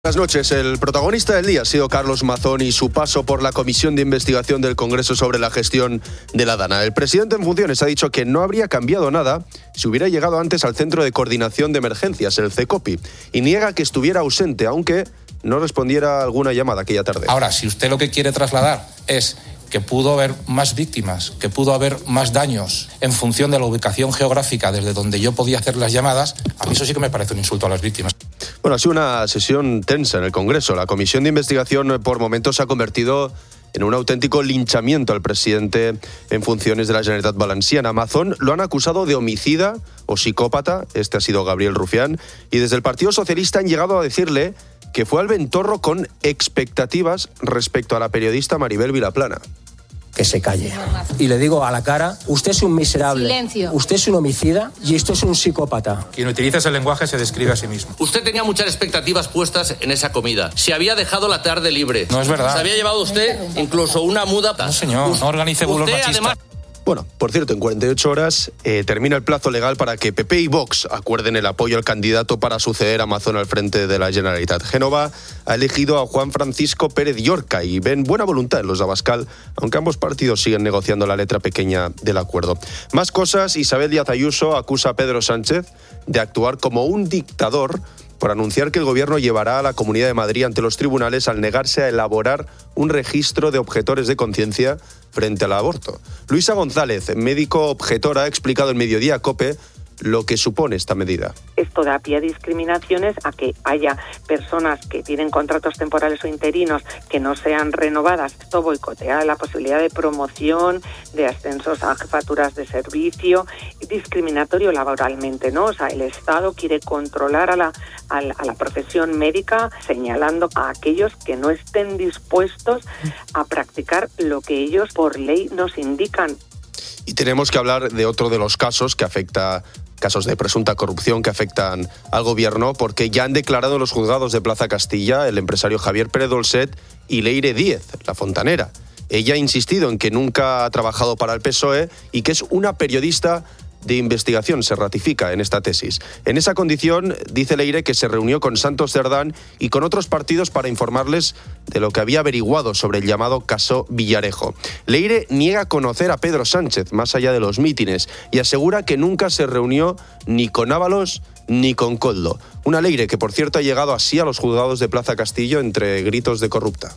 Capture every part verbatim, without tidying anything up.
Buenas noches. El protagonista del día ha sido Carlos Mazón y su paso por la Comisión de Investigación del Congreso sobre la gestión de la DANA. El presidente en funciones ha dicho que no habría cambiado nada si hubiera llegado antes al Centro de Coordinación de Emergencias, el CECOPI, y niega que estuviera ausente, aunque no respondiera a alguna llamada aquella tarde. Ahora, si usted lo que quiere trasladar es que pudo haber más víctimas, que pudo haber más daños en función de la ubicación geográfica desde donde yo podía hacer las llamadas, a mí eso sí que me parece un insulto a las víctimas. Bueno, ha sido una sesión tensa en el Congreso. La Comisión de Investigación por momentos se ha convertido en un auténtico linchamiento al presidente en funciones de la Generalitat Valenciana. Mazón lo han acusado de homicida o psicópata, este ha sido Gabriel Rufián, y desde el Partido Socialista han llegado a decirle que fue al ventorro con expectativas respecto a la periodista Maribel Vilaplana. Que se calle. Y le digo a la cara, usted es un miserable, Silencio. Usted es un homicida y esto es un psicópata. Quien utiliza ese lenguaje se describe a sí mismo. Usted tenía muchas expectativas puestas en esa comida. Se había dejado la tarde libre. No es verdad. Se había llevado usted incluso una muda. No, señor, no organice bulos Usted, machistas. además... Bueno, por cierto, en cuarenta y ocho horas eh, termina el plazo legal para que P P y Vox acuerden el apoyo al candidato para suceder a Mazón al frente de la Generalitat. Génova ha elegido a Juan Francisco Pérez Llorca y ven buena voluntad en los de Abascal, aunque ambos partidos siguen negociando la letra pequeña del acuerdo. Más cosas, Isabel Díaz Ayuso acusa a Pedro Sánchez de actuar como un dictador por anunciar que el gobierno llevará a la Comunidad de Madrid ante los tribunales al negarse a elaborar un registro de objetores de conciencia frente al aborto. Luisa González, médico objetora, ha explicado en Mediodía COPE lo que supone esta medida. Esto da pie a discriminaciones, a que haya personas que tienen contratos temporales o interinos que no sean renovadas. Esto boicotea la posibilidad de promoción, de ascensos a jefaturas de servicio, discriminatorio laboralmente, ¿no? O sea, el Estado quiere controlar a la, a la, a la profesión médica, señalando a aquellos que no estén dispuestos a practicar lo que ellos por ley nos indican. Y tenemos que hablar de otro de los casos que afecta, casos de presunta corrupción que afectan al gobierno, porque ya han declarado en los juzgados de Plaza Castilla el empresario Javier Pérez Dolcet y Leire Díez, la fontanera. Ella ha insistido en que nunca ha trabajado para el P S O E y que es una periodista de investigación, se ratifica en esta tesis. En esa condición, dice Leire que se reunió con Santos Cerdán y con otros partidos para informarles de lo que había averiguado sobre el llamado caso Villarejo. Leire niega conocer a Pedro Sánchez, más allá de los mítines, y asegura que nunca se reunió ni con Ábalos ni con Koldo. Una Leire que, por cierto, ha llegado así a los juzgados de Plaza Castillo entre gritos de corrupta.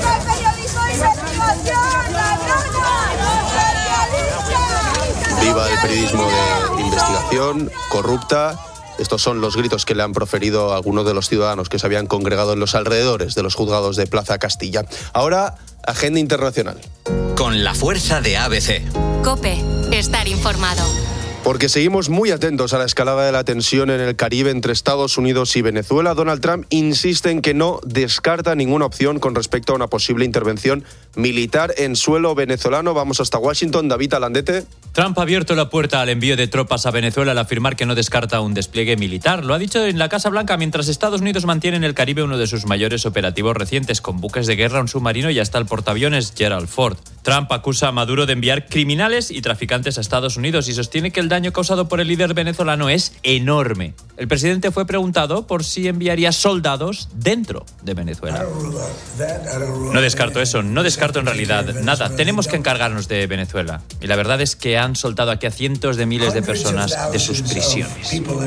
Viva el periodismo de investigación, corrupta. Estos son los gritos que le han proferido algunos de los ciudadanos que se habían congregado en los alrededores de los juzgados de Plaza Castilla. Ahora, agenda internacional. Con la fuerza de A B C. COPE, estar informado. Porque seguimos muy atentos a la escalada de la tensión en el Caribe entre Estados Unidos y Venezuela. Donald Trump insiste en que no descarta ninguna opción con respecto a una posible intervención militar en suelo venezolano. Vamos hasta Washington. David Alandete. Trump ha abierto la puerta al envío de tropas a Venezuela al afirmar que no descarta un despliegue militar. Lo ha dicho en la Casa Blanca mientras Estados Unidos mantiene en el Caribe uno de sus mayores operativos recientes, con buques de guerra, un submarino y hasta el portaaviones Gerald Ford. Trump acusa a Maduro de enviar criminales y traficantes a Estados Unidos y sostiene que el daño causado por el líder venezolano es enorme. El presidente fue preguntado por si enviaría soldados dentro de Venezuela. No descarto eso, no descarto en realidad nada. Tenemos que encargarnos de Venezuela. Y la verdad es que han soltado aquí a cientos de miles de personas de sus prisiones.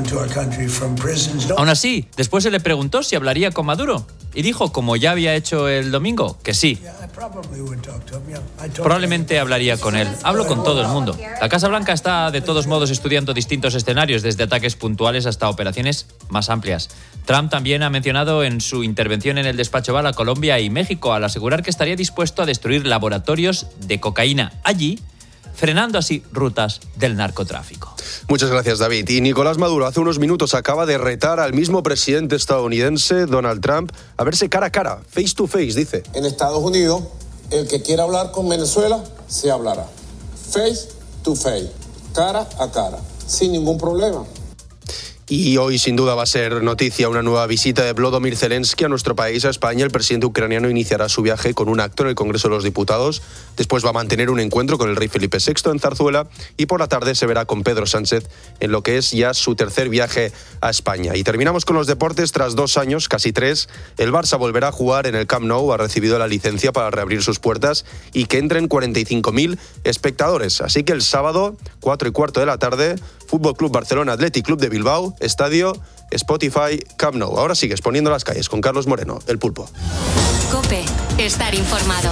Aún así, después se le preguntó si hablaría con Maduro. Y dijo, como ya había hecho el domingo, que sí. Probablemente hablaría con él. Hablo con todo el mundo. La Casa Blanca está de todos modos estudiando distintos escenarios, desde ataques puntuales hasta operaciones más amplias. Trump también ha mencionado en su intervención en el despacho Oval a Colombia y México al asegurar que estaría dispuesto a destruir laboratorios de cocaína allí, frenando así rutas del narcotráfico. Muchas gracias, David. Y Nicolás Maduro hace unos minutos acaba de retar al mismo presidente estadounidense, Donald Trump, a verse cara a cara, face to face, dice. En Estados Unidos, el que quiera hablar con Venezuela, se hablará. Face to face, cara a cara, sin ningún problema. Y hoy, sin duda, va a ser noticia una nueva visita de Volodymyr Zelensky a nuestro país, a España. El presidente ucraniano iniciará su viaje con un acto en el Congreso de los Diputados. Después va a mantener un encuentro con el rey Felipe sexto en Zarzuela. Y por la tarde se verá con Pedro Sánchez en lo que es ya su tercer viaje a España. Y terminamos con los deportes. Tras dos años, casi tres, el Barça volverá a jugar en el Camp Nou. Ha recibido la licencia para reabrir sus puertas y que entren cuarenta y cinco mil espectadores. Así que el sábado, cuatro y cuarto de la tarde, Fútbol Club Barcelona Athletic Club de Bilbao, estadio Spotify Camp Nou. Ahora sigues poniendo las calles con Carlos Moreno, el Pulpo. COPE, estar informado.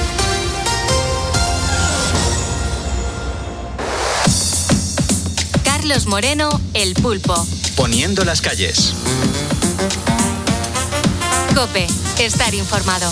Carlos Moreno, el Pulpo. Poniendo las calles. COPE, estar informado.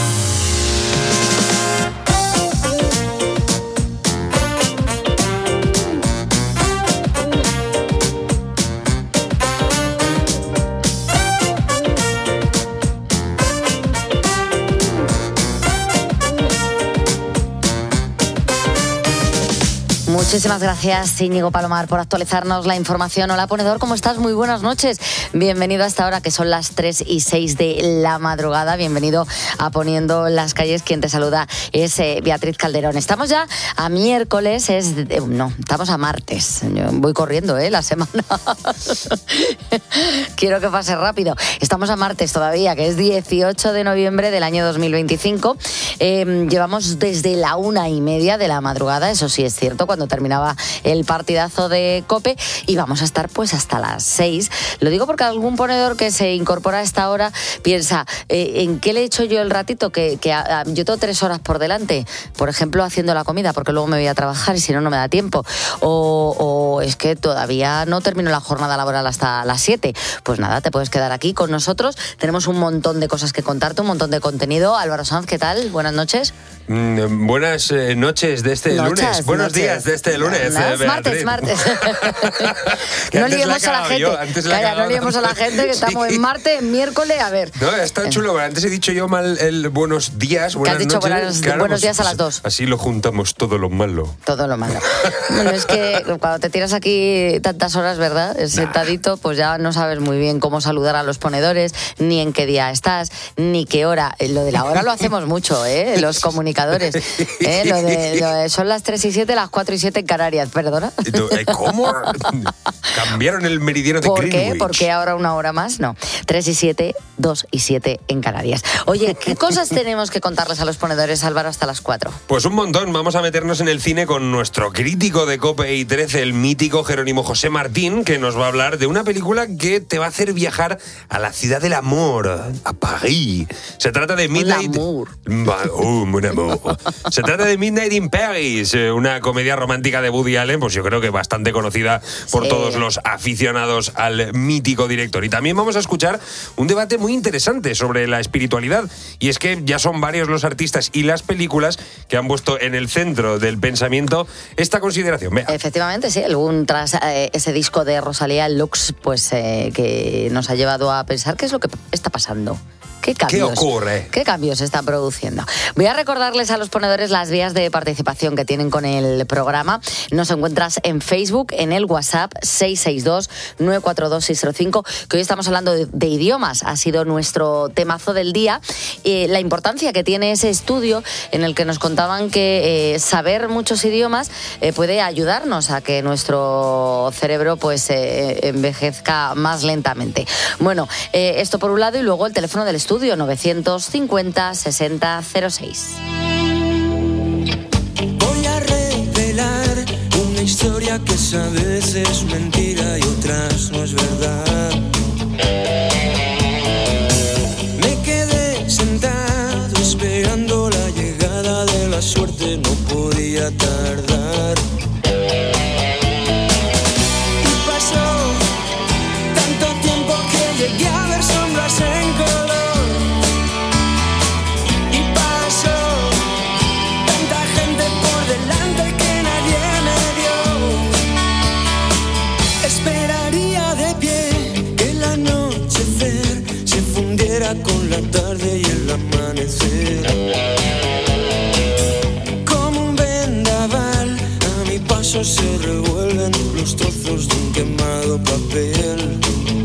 Muchísimas gracias, Íñigo Palomar, por actualizarnos la información. Hola, ponedor, ¿cómo estás? Muy buenas noches. Bienvenido a esta hora, que son las tres y seis de la madrugada. Bienvenido a Poniendo las calles. Quien te saluda es eh, Beatriz Calderón. Estamos ya a miércoles, es... Eh, no, estamos a martes. Yo voy corriendo, ¿eh? La semana. Quiero que pase rápido. Estamos a martes todavía, que es dieciocho de noviembre del año dos mil veinticinco. Eh, llevamos desde la una y media de la madrugada, eso sí es cierto, cuando terminaba el partidazo de COPE, y vamos a estar pues hasta las seis. Lo digo porque algún ponedor que se incorpora a esta hora piensa, eh, ¿en qué le he hecho yo el ratito? Que, que a, a, yo tengo tres horas por delante, por ejemplo, haciendo la comida, porque luego me voy a trabajar y si no, no me da tiempo. O, o es que todavía no termino la jornada laboral hasta las siete. Pues nada, te puedes quedar aquí con nosotros. Tenemos un montón de cosas que contarte, un montón de contenido. Álvaro Sanz, ¿qué tal? Buenas noches. Mm, buenas eh, noches de este Noches, lunes. Buenos noches. días de este lunes. Eh, martes, martes. No liemos a la gente. Yo, antes la Calla, no liemos a la gente, que sí. estamos en martes, en miércoles, a ver. No, está chulo, pero antes he dicho yo mal el buenos días, buenas que has dicho noches. buenas, claro, buenos pues, días a las dos. Así lo juntamos todo lo malo. Todo lo malo. Bueno, es que cuando te tiras aquí tantas horas, ¿verdad? Sentadito, pues ya no sabes muy bien cómo saludar a los ponedores, ni en qué día estás, ni qué hora. Lo de la hora lo hacemos mucho, ¿eh? Los comunicadores. ¿Eh? Lo de, lo de, son las tres y siete, las cuatro y siete en Canarias, perdona. ¿Cómo? Cambiaron el meridiano de ¿Por Greenwich. qué? ¿Por qué ahora una hora más? No. tres y siete, dos y siete en Canarias. Oye, ¿qué cosas tenemos que contarles a los ponedores, Álvaro, hasta las cuatro? Pues un montón. Vamos a meternos en el cine con nuestro crítico de COPE y trece, el mítico Jerónimo José Martín, que nos va a hablar de una película que te va a hacer viajar a la ciudad del amor, a París. Se trata de Midnight... L'amour. Oh, mon amour. Se trata de Midnight in Paris, una comedia romántica de Woody Allen, pues yo creo que bastante conocida por sí. todos los aficionados al mítico director. Y también vamos a escuchar un debate muy interesante sobre la espiritualidad. Y es que ya son varios los artistas y las películas que han puesto en el centro del pensamiento esta consideración. Vea. Efectivamente, sí. Algún tras eh, ese disco de Rosalía Lux, pues eh, que nos ha llevado a pensar qué es lo que está pasando. ¿Qué cambios? ¿Qué ocurre? ¿Qué cambios se están produciendo? Voy a recordarles a los ponedores las vías de participación que tienen con el programa. Nos encuentras en Facebook, en el WhatsApp seis seis dos, nueve cuatro dos, seis cero cinco, que hoy estamos hablando de, de idiomas. Ha sido nuestro temazo del día. Eh, la importancia que tiene ese estudio en el que nos contaban que eh, saber muchos idiomas eh, puede ayudarnos a que nuestro cerebro pues eh, envejezca más lentamente. Bueno, eh, esto por un lado, y luego el teléfono del estudio. novecientos cincuenta, sesenta, cero seis. Voy a revelar una historia que a veces es mentira y otras no es verdad. Me quedé sentado esperando la llegada de la suerte, no podía tardar. Y pasó tanto tiempo que llegué a ver sombras en color. Con la tarde y el amanecer, como un vendaval, a mi paso se revuelven los trozos de un quemado papel.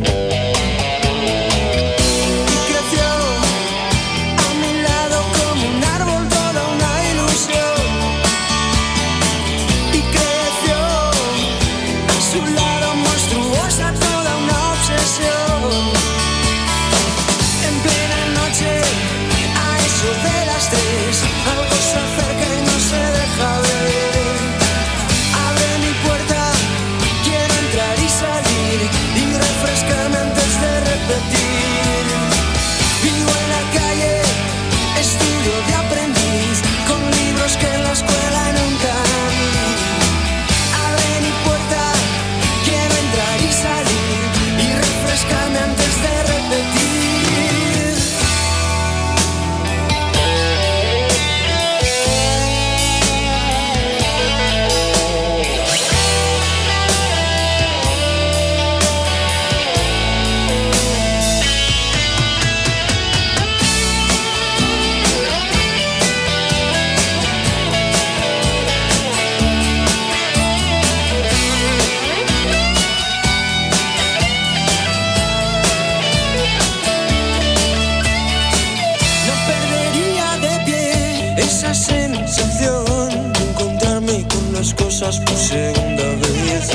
Por segunda vez,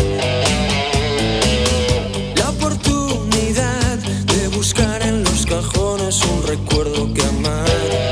la oportunidad de buscar en los cajones un recuerdo que amar.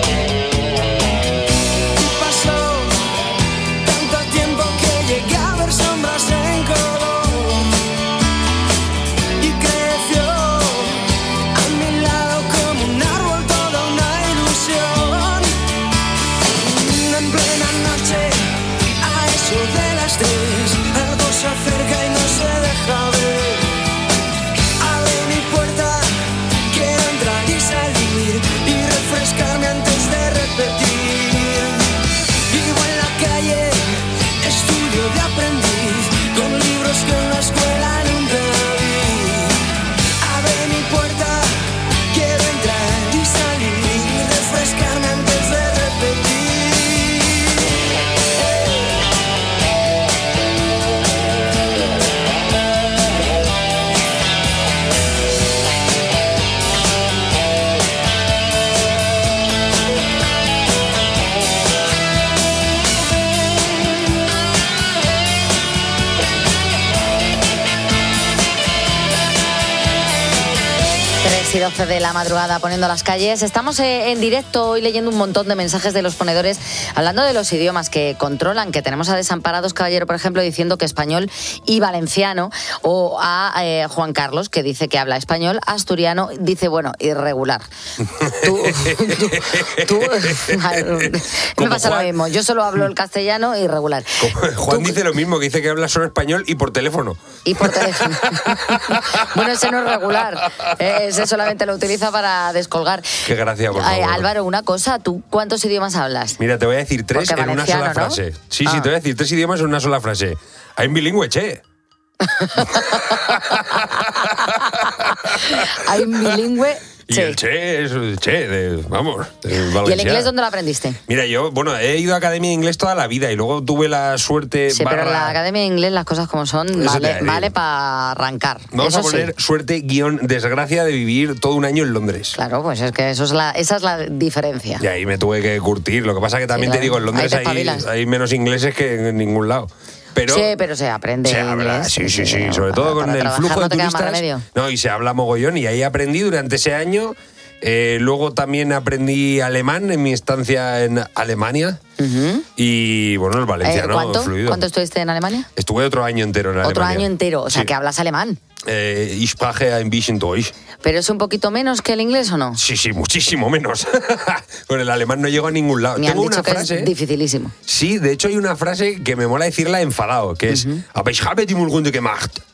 Y pasó tanto tiempo que llegué a ver sombras en color y creció a mi lado como un árbol toda una ilusión. En plena noche, a eso de las tres, algo se acerca y no se deja ver. Abre mi puerta, quiero entrar y salir y refrescarme antes de repetir. Vivo en la calle, estudio de aprendiz, con libros que en la escuela nunca vi. Abre mi puerta, quiero entrar y salir y refrescarme antes de repetir. Y doce de la madrugada poniendo las calles. Estamos eh, en directo hoy leyendo un montón de mensajes de los ponedores hablando de los idiomas que controlan, que tenemos a Desamparados Caballero, por ejemplo, diciendo que español y valenciano, o a eh, Juan Carlos, que dice que habla español, asturiano, dice, bueno, irregular. Tú, tú, tú me pasa Juan, lo mismo, yo solo hablo el castellano irregular. Juan tú, dice lo mismo, que dice que habla solo español y por teléfono. Y por teléfono. Bueno, ese no es regular, eh, ese solamente lo utiliza para descolgar. Qué gracia, por favor. Eh, Álvaro, una cosa, ¿tú cuántos idiomas hablas? Mira, te voy a decir tres en una sola ¿no? frase. Sí, ah. sí, te voy a decir tres idiomas en una sola frase. Hay un bilingüe, che. Hay un bilingüe. Y che. el che es che, de, vamos. De ¿Y el inglés dónde lo aprendiste? Mira, yo, bueno, he ido a academia de inglés toda la vida y luego tuve la suerte. Sí, barra... pero en la academia de inglés las cosas como son, Eso vale, vale para arrancar. Vamos eso a poner sí. suerte, guión, desgracia de vivir todo un año en Londres. Claro, pues es que eso es la, esa es la diferencia. Y ahí me tuve que curtir. Lo que pasa que también sí, claro. te digo, en Londres hay, hay menos ingleses que en ningún lado. Pero sí, pero se aprende. Se habla, inglés, sí, sí, sí. Sobre todo con el flujo no de turistas. No, y se habla mogollón. Y ahí aprendí durante ese año. Eh, luego también aprendí alemán en mi estancia en Alemania. Uh-huh. Y bueno, el valenciano eh, ¿cuánto? fluido. ¿Cuánto estuviste en Alemania? Estuve otro año entero en Alemania. Otro año entero, o sea, sí. que hablas alemán. Eh, ich spreche ein bisschen Deutsch. ¿Pero es un poquito menos que el inglés o no? Sí, sí, muchísimo menos. Con el alemán no llego a ningún lado. Me Tengo han dicho una que frase. Es dificilísimo. Sí, de hecho hay una frase que me mola decirla enfadado, que es: uh-huh. Aber ich habe die Mulgunde gemacht.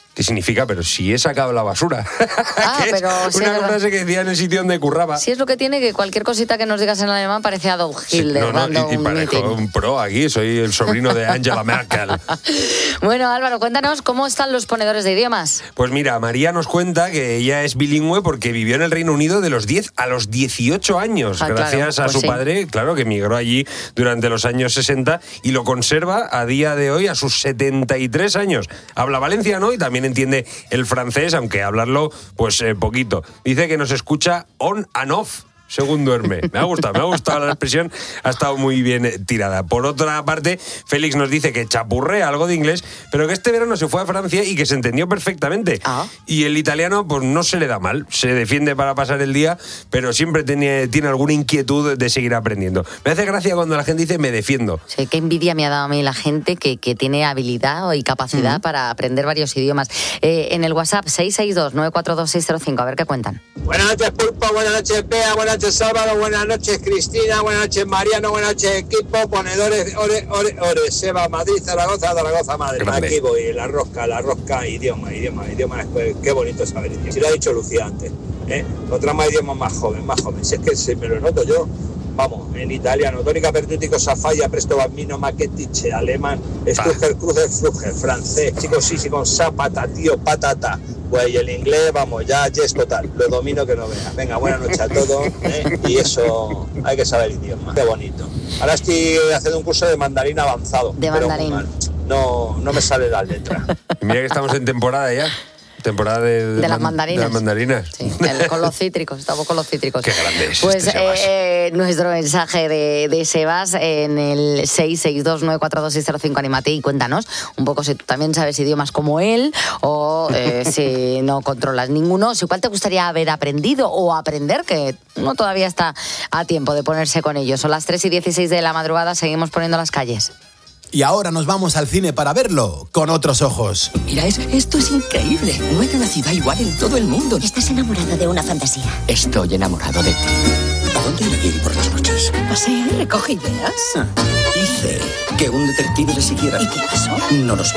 ¿Qué significa? Pero si he sacado la basura. Ah, pero sí, una es frase que decía en el sitio donde curraba. Sí, es lo que tiene, que cualquier cosita que nos digas en alemán parece Adolf Hitler. Sí, no, no, dando y, y un parezco meeting. un pro aquí, soy el sobrino de Angela Merkel. Bueno, Álvaro, cuéntanos cómo están los ponedores de idiomas. Pues mira, María nos cuenta que ella es bilingüe porque vivió en el Reino Unido de los diez a los dieciocho años, Ah, claro, gracias a pues su sí. padre, claro, que emigró allí durante los años sesenta y lo conserva a día de hoy a sus setenta y tres años. Habla valenciano y también entiende el francés, aunque hablarlo pues eh, poquito. Dice que nos escucha on and off según duerme. Me ha gustado, me ha gustado la expresión, ha estado muy bien tirada. Por otra parte, Félix nos dice que chapurrea algo de inglés, pero que este verano se fue a Francia y que se entendió perfectamente. Ah. Y el italiano pues no se le da mal, se defiende para pasar el día, pero siempre tiene, tiene alguna inquietud de seguir aprendiendo. Me hace gracia cuando la gente dice me defiendo. Sí, qué envidia me ha dado a mí la gente que, que tiene habilidad y capacidad uh-huh. para aprender varios idiomas. Eh, en el WhatsApp seis seis dos, nueve cuatro dos, seis cero cinco, a ver qué cuentan. Buenas noches, Pulpo, buenas noches, Bea, buenas noches, Sábado, buenas noches, Cristina, buenas noches, Mariano, buenas noches, equipo, ponedores, ore, ore, ore, Seba, Madrid, Zaragoza, Zaragoza, Madrid. Grande. Aquí voy, la rosca, la rosca, idioma, idioma, idioma, qué bonito saber idioma. Si lo ha dicho Lucía antes, ¿eh? Otra más idioma más joven, más joven, si es que si me lo noto yo. Vamos, en italiano, tónica pertutico safaya, presto bambino, maquetiche, alemán, struger, crucer, fluger, francés, chicos, sí, sí, con zapata, tío, patata. Pues y el inglés, vamos, ya, ya es total, lo domino que no veas. Venga, buenas noches a todos, ¿eh? Y eso, hay que saber idioma, qué bonito. Ahora estoy haciendo un curso de mandarín avanzado. De pero mandarín. muy mal. No, no me salen las letras. Y mira que estamos en temporada ya. Temporada de, de, de las man, mandarinas. De las mandarinas. Sí, el, con los cítricos, estamos con los cítricos. Qué grande es Pues este Sebas. eh, nuestro mensaje de, de Sebas en el seis seis dos, nueve cuatro dos, seis cero cinco, anímate y cuéntanos un poco si tú también sabes idiomas como él o eh, si no controlas ninguno, si cuál te gustaría haber aprendido o aprender, que uno todavía está a tiempo de ponerse con ellos. Son las tres y dieciséis de la madrugada, seguimos poniendo las calles. Y ahora nos vamos al cine para verlo con otros ojos. Mira, es, esto es increíble. No hay una ciudad igual en todo el mundo. Estás enamorado de una fantasía. Estoy enamorado de ti. ¿A dónde irá ir por las noches? Pasea, recoge ideas. Ah, hice que un detective le siguiera. ¿Y qué pasó? No lo sé.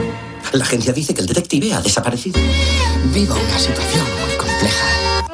La agencia dice que el detective ha desaparecido. Vivo una situación muy compleja.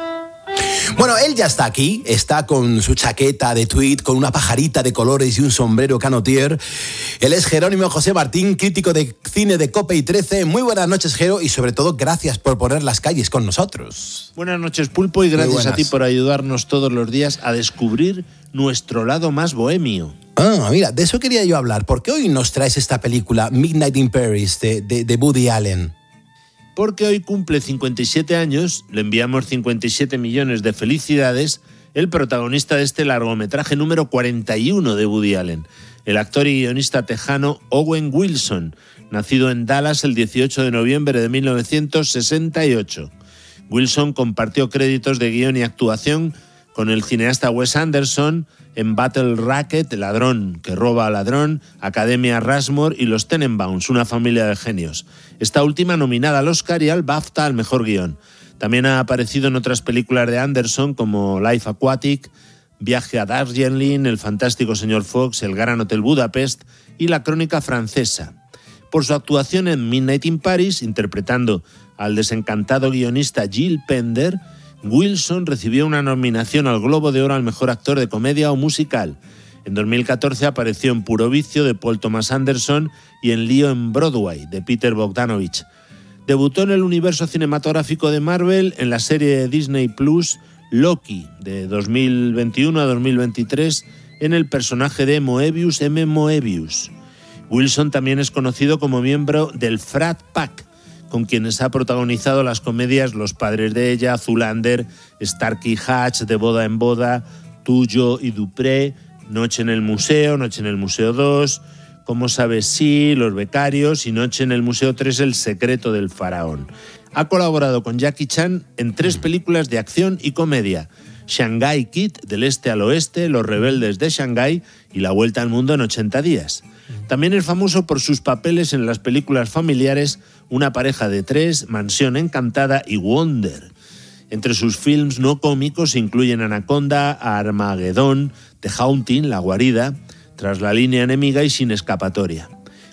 Bueno, él ya está aquí, está con su chaqueta de tweed, con una pajarita de colores y un sombrero canotier. Él es Jerónimo José Martín, crítico de cine de COPE y trece. Muy buenas noches, Jero, y sobre todo gracias por poner las calles con nosotros. Buenas noches, Pulpo, y gracias a ti por ayudarnos todos los días a descubrir nuestro lado más bohemio. Ah, mira, de eso quería yo hablar. ¿Por qué hoy nos traes esta película Midnight in Paris de, de, de Woody Allen? Porque hoy cumple cincuenta y siete años, le enviamos cincuenta y siete millones de felicidades, el protagonista de este largometraje número cuarenta y uno de Woody Allen, el actor y guionista tejano Owen Wilson, nacido en Dallas el dieciocho de noviembre de mil novecientos sesenta y ocho. Wilson compartió créditos de guión y actuación con el cineasta Wes Anderson en Battle Racket, Ladrón que roba a ladrón, Academia Rushmore y Los Tenenbaums, una familia de genios. Esta última nominada al Oscar y al BAFTA al mejor guión. También ha aparecido en otras películas de Anderson como Life Aquatic, Viaje a Darjeeling, El fantástico señor Fox, El Gran Hotel Budapest y La Crónica francesa. Por su actuación en Midnight in Paris, interpretando al desencantado guionista Gilles Pender, Wilson recibió una nominación al Globo de Oro al mejor actor de comedia o musical. En dos mil catorce apareció en Puro Vicio de Paul Thomas Anderson y en Lío en Broadway de Peter Bogdanovich. Debutó en el universo cinematográfico de Marvel en la serie de Disney Plus Loki de dos mil veintiuno a dos mil veintitrés en el personaje de Moebius M. Moebius. Wilson también es conocido como miembro del Frat Pack, con quienes ha protagonizado las comedias Los padres de ella, Zoolander, Starkey Hatch, De boda en boda, Tuyo y Dupré, Noche en el museo, Noche en el museo dos, Cómo sabes sí, Los becarios y Noche en el museo tres, El secreto del faraón. Ha colaborado con Jackie Chan en tres películas de acción y comedia: Shanghai Kid, Del este al oeste, Los rebeldes de Shanghái y La vuelta al mundo en ochenta días. También es famoso por sus papeles en las películas familiares Una pareja de tres, Mansión encantada y Wonder. Entre sus films no cómicos se incluyen Anaconda, Armagedón, The Haunting, La guarida, Tras la línea enemiga y Sin escapatoria.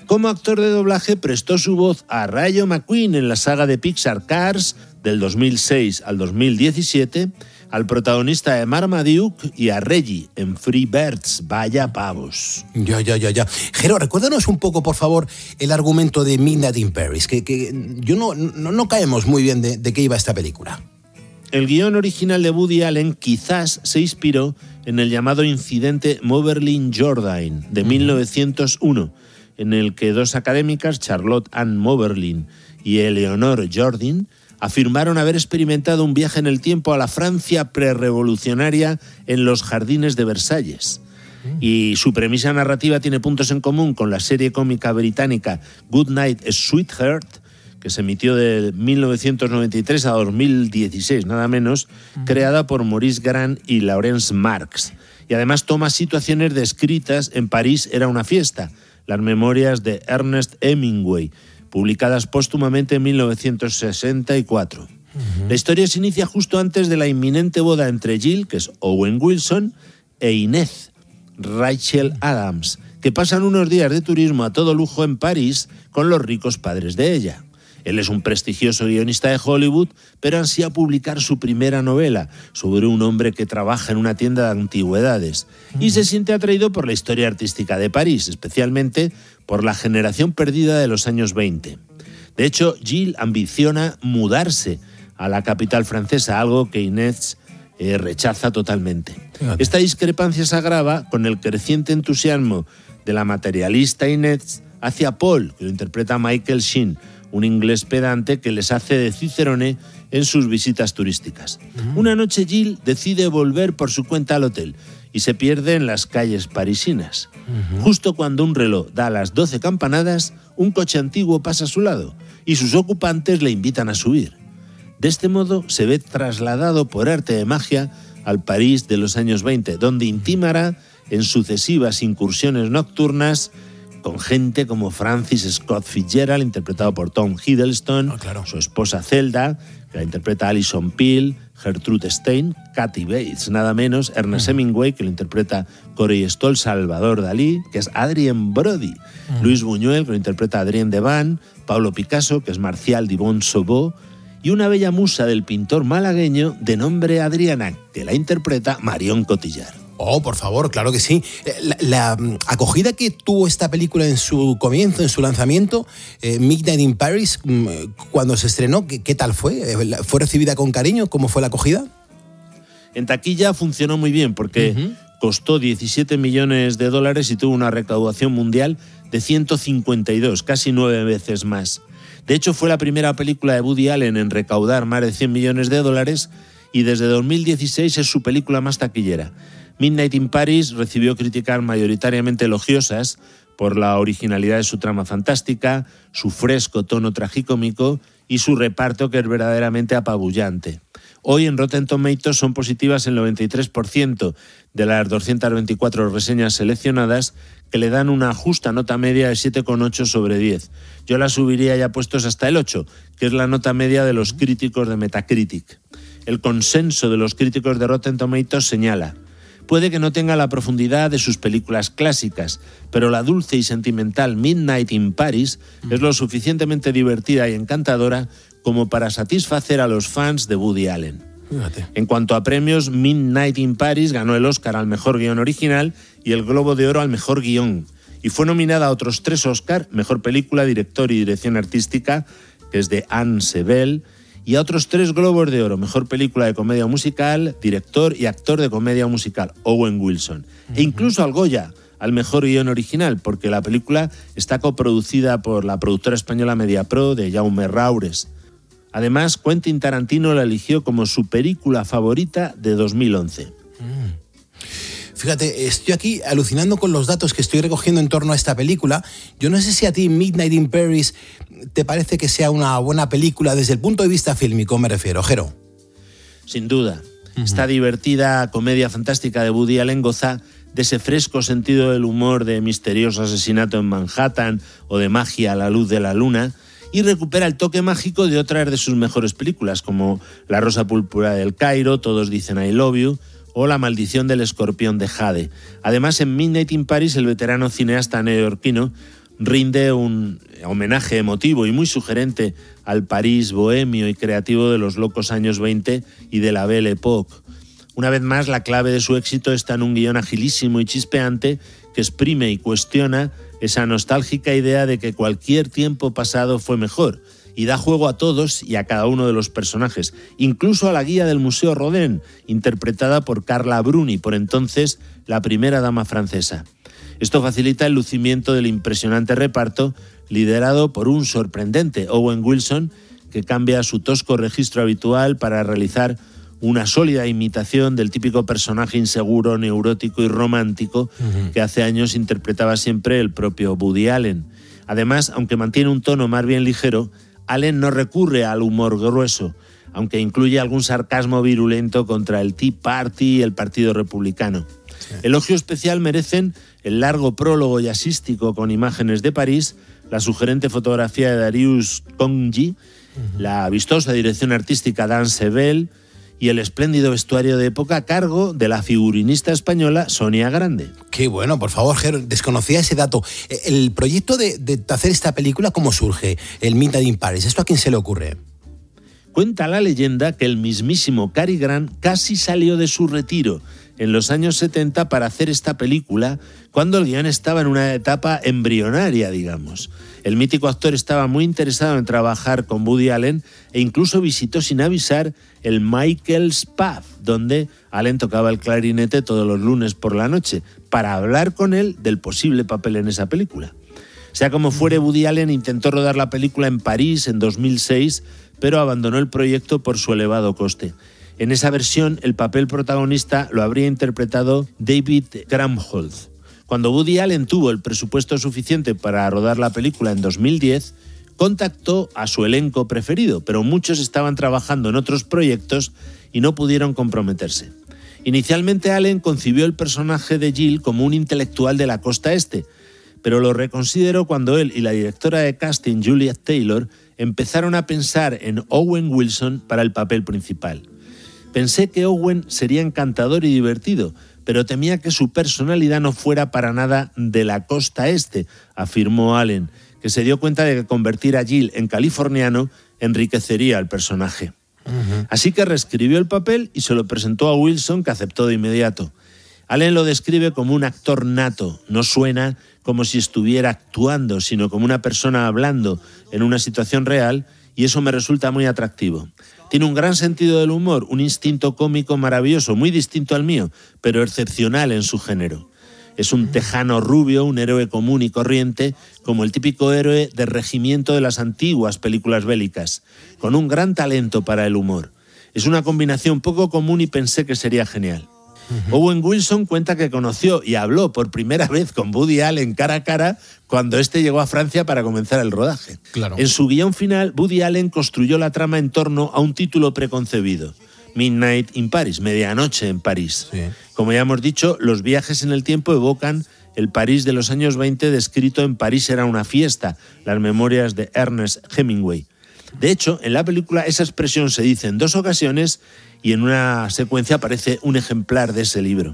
Como actor de doblaje prestó su voz a Rayo McQueen en la saga de Pixar Cars del dos mil seis al dos mil diecisiete, al protagonista de Marmaduke y a Reggie en Free Birds, vaya pavos. Ya, ya, ya, ya. Jero, recuérdanos un poco, por favor, el argumento de Midnight in Paris, que, que yo no, no, no caemos muy bien de, de qué iba esta película. El guión original de Woody Allen quizás se inspiró en el llamado incidente Moberly Jordan de mil novecientos uno, en el que dos académicas, Charlotte Ann Moberly y Eleanor Jordan, afirmaron haber experimentado un viaje en el tiempo a la Francia prerevolucionaria en los jardines de Versalles. Y su premisa narrativa tiene puntos en común con la serie cómica británica Good Night, Sweetheart, que se emitió de mil novecientos noventa y tres a dos mil dieciséis, nada menos, creada por Maurice Grant y Laurence Marx. Y además toma situaciones descritas en París era una fiesta, las memorias de Ernest Hemingway, publicadas póstumamente en mil novecientos sesenta y cuatro. Uh-huh. La historia se inicia justo antes de la inminente boda entre Jill, que es Owen Wilson, e Inez, Rachel Adams, que pasan unos días de turismo a todo lujo en París con los ricos padres de ella. Él es un prestigioso guionista de Hollywood, pero ansía publicar su primera novela sobre un hombre que trabaja en una tienda de antigüedades y se siente atraído por la historia artística de París, especialmente por la generación perdida de los años veinte. De hecho, Jill ambiciona mudarse a la capital francesa, algo que Inés eh, rechaza totalmente. Fíjate. Esta discrepancia se agrava con el creciente entusiasmo de la materialista Inés hacia Paul, que lo interpreta Michael Sheen, un inglés pedante que les hace de cicerone en sus visitas turísticas. Uh-huh. Una noche Jill decide volver por su cuenta al hotel y se pierde en las calles parisinas. Uh-huh. Justo cuando un reloj da las doce campanadas, un coche antiguo pasa a su lado y sus ocupantes le invitan a subir. De este modo se ve trasladado por arte de magia al París de los años veinte, donde intimará en sucesivas incursiones nocturnas con gente como Francis Scott Fitzgerald, interpretado por Tom Hiddleston, oh, claro. Su esposa Zelda, que la interpreta Alison Peel, Gertrude Stein, Kathy Bates, nada menos, Ernest uh-huh. Hemingway, que lo interpreta Corey Stoll, Salvador Dalí, que es Adrien Brody, uh-huh. Luis Buñuel, que lo interpreta Adrien Devane, Pablo Picasso, que es Marcial Dibon Sobot, y una bella musa del pintor malagueño de nombre Adriana, que la interpreta Marion Cotillard. Oh, por favor, claro que sí. La, la acogida que tuvo esta película en su comienzo, en su lanzamiento, eh, Midnight in Paris, cuando se estrenó, ¿qué, qué tal fue? ¿Fue recibida con cariño? ¿Cómo fue la acogida? En taquilla funcionó muy bien porque uh-huh. costó diecisiete millones de dólares y tuvo una recaudación mundial de ciento cincuenta y dos, casi nueve veces más. De hecho, fue la primera película de Woody Allen en recaudar más de cien millones de dólares y desde dos mil dieciséis es su película más taquillera. Midnight in Paris recibió críticas mayoritariamente elogiosas por la originalidad de su trama fantástica, su fresco tono tragicómico y su reparto, que es verdaderamente apabullante. Hoy en Rotten Tomatoes son positivas el noventa y tres por ciento de las doscientas veinticuatro reseñas seleccionadas, que le dan una justa nota media de siete coma ocho sobre diez. Yo la subiría ya puestos hasta el ocho, que es la nota media de los críticos de Metacritic. El consenso de los críticos de Rotten Tomatoes señala: puede que no tenga la profundidad de sus películas clásicas, pero la dulce y sentimental Midnight in Paris es lo suficientemente divertida y encantadora como para satisfacer a los fans de Woody Allen. Fíjate. En cuanto a premios, Midnight in Paris ganó el Oscar al mejor guión original y el Globo de Oro al mejor guión, y fue nominada a otros tres Oscar, mejor película, director y dirección artística, que es de Anne Sebel, y a otros tres Globos de Oro, mejor película de comedia musical, director y actor de comedia musical, Owen Wilson. Uh-huh. E incluso al Goya, al mejor guión original, porque la película está coproducida por la productora española Mediapro de Jaume Raures. Además, Quentin Tarantino la eligió como su película favorita de dos mil once. Mm. Fíjate, estoy aquí alucinando con los datos que estoy recogiendo en torno a esta película. Yo no sé si a ti Midnight in Paris te parece que sea una buena película desde el punto de vista fílmico, me refiero, Jero. Sin duda. Uh-huh. Esta divertida comedia fantástica de Woody Allen goza de ese fresco sentido del humor de misterioso asesinato en Manhattan o de magia a la luz de la luna, y recupera el toque mágico de otras de sus mejores películas, como La Rosa Púrpura del Cairo, Todos dicen I love you, o La maldición del escorpión de Jade. Además, en Midnight in Paris, el veterano cineasta neoyorquino rinde un homenaje emotivo y muy sugerente al París bohemio y creativo de los locos años veinte y de la Belle Époque. Una vez más, la clave de su éxito está en un guión agilísimo y chispeante que exprime y cuestiona esa nostálgica idea de que cualquier tiempo pasado fue mejor, y da juego a todos y a cada uno de los personajes, incluso a la guía del Museo Rodin, interpretada por Carla Bruni, por entonces la primera dama francesa. Esto facilita el lucimiento del impresionante reparto, liderado por un sorprendente Owen Wilson, que cambia su tosco registro habitual para realizar una sólida imitación del típico personaje inseguro, neurótico y romántico uh-huh. que hace años interpretaba siempre el propio Woody Allen. Además, aunque mantiene un tono más bien ligero, Allen no recurre al humor grueso, aunque incluye algún sarcasmo virulento contra el Tea Party y el Partido Republicano. Sí. Elogio especial merecen el largo prólogo jazzístico con imágenes de París, la sugerente fotografía de Darius Khondji, uh-huh. la vistosa dirección artística d'Anne Sebel y el espléndido vestuario de época a cargo de la figurinista española Sonia Grande. Qué bueno, por favor, Jero, desconocía ese dato. El proyecto de, de hacer esta película, ¿cómo surge? El Midnight in Paris, ¿esto a quién se le ocurre? Cuenta la leyenda que el mismísimo Cary Grant casi salió de su retiro en los años setenta para hacer esta película, cuando el guión estaba en una etapa embrionaria, digamos. El mítico actor estaba muy interesado en trabajar con Woody Allen e incluso visitó sin avisar el Michael's Pub, donde Allen tocaba el clarinete todos los lunes por la noche, para hablar con él del posible papel en esa película. Sea como fuere, Woody Allen intentó rodar la película en París en dos mil seis, pero abandonó el proyecto por su elevado coste. En esa versión, el papel protagonista lo habría interpretado David Krumholtz. Cuando Woody Allen tuvo el presupuesto suficiente para rodar la película en dos mil diez, contactó a su elenco preferido, pero muchos estaban trabajando en otros proyectos y no pudieron comprometerse. Inicialmente, Allen concibió el personaje de Jill como un intelectual de la costa este, pero lo reconsideró cuando él y la directora de casting, Juliet Taylor, empezaron a pensar en Owen Wilson para el papel principal. Pensé que Owen sería encantador y divertido, pero temía que su personalidad no fuera para nada de la costa este, afirmó Allen, que se dio cuenta de que convertir a Jill en californiano enriquecería al personaje. Uh-huh. Así que reescribió el papel y se lo presentó a Wilson, que aceptó de inmediato. Allen lo describe como un actor nato, no suena como si estuviera actuando, sino como una persona hablando en una situación real, y eso me resulta muy atractivo. Tiene un gran sentido del humor, un instinto cómico maravilloso, muy distinto al mío, pero excepcional en su género. Es un tejano rubio, un héroe común y corriente, como el típico héroe de regimiento de las antiguas películas bélicas, con un gran talento para el humor. Es una combinación poco común y pensé que sería genial. Uh-huh. Owen Wilson cuenta que conoció y habló por primera vez con Woody Allen cara a cara cuando éste llegó a Francia para comenzar el rodaje. Claro. En su guión final, Woody Allen construyó la trama en torno a un título preconcebido: Midnight in Paris, Medianoche en París. Sí. Como ya hemos dicho, los viajes en el tiempo evocan el París de los años veinte descrito en París era una fiesta, las memorias de Ernest Hemingway. De hecho, en la película esa expresión se dice en dos ocasiones y en una secuencia aparece un ejemplar de ese libro.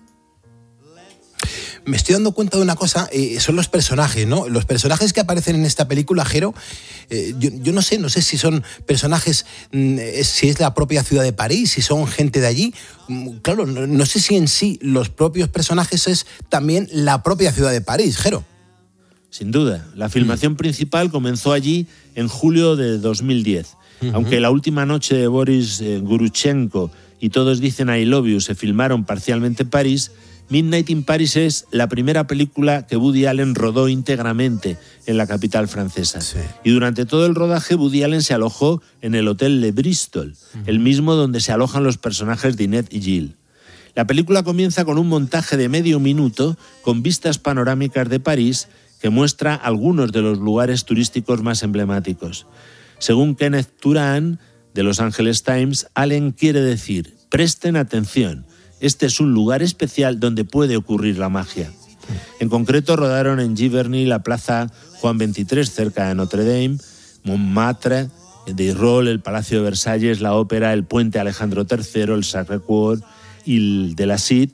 Me estoy dando cuenta de una cosa, eh, son los personajes, ¿no? Los personajes que aparecen en esta película, Jero, eh, yo, yo no sé, no sé si son personajes, mm, si es la propia ciudad de París, si son gente de allí. Mm, claro, no, no sé si en sí los propios personajes es también la propia ciudad de París, Jero. Sin duda, la filmación mm. principal comenzó allí en julio de dos mil diez. Uh-huh. Aunque La última noche de Boris eh, Guruchenko y Todos dicen I love you se filmaron parcialmente en París, Midnight in Paris es la primera película que Woody Allen rodó íntegramente en la capital francesa. Sí. Y durante todo el rodaje Woody Allen se alojó en el Hotel Le Bristol, uh-huh. el mismo donde se alojan los personajes de Inette y Jill. La película comienza con un montaje de medio minuto con vistas panorámicas de París que muestra algunos de los lugares turísticos más emblemáticos. Según Kenneth Turan, de Los Angeles Times, Allen quiere decir: presten atención, este es un lugar especial donde puede ocurrir la magia. En concreto, rodaron en Giverny, la Plaza Juan veintitrés, cerca de Notre Dame, Montmartre, Diderot, el Palacio de Versalles, la Ópera, el Puente Alejandro tercero, el Sacré-Cœur y el de la Cite,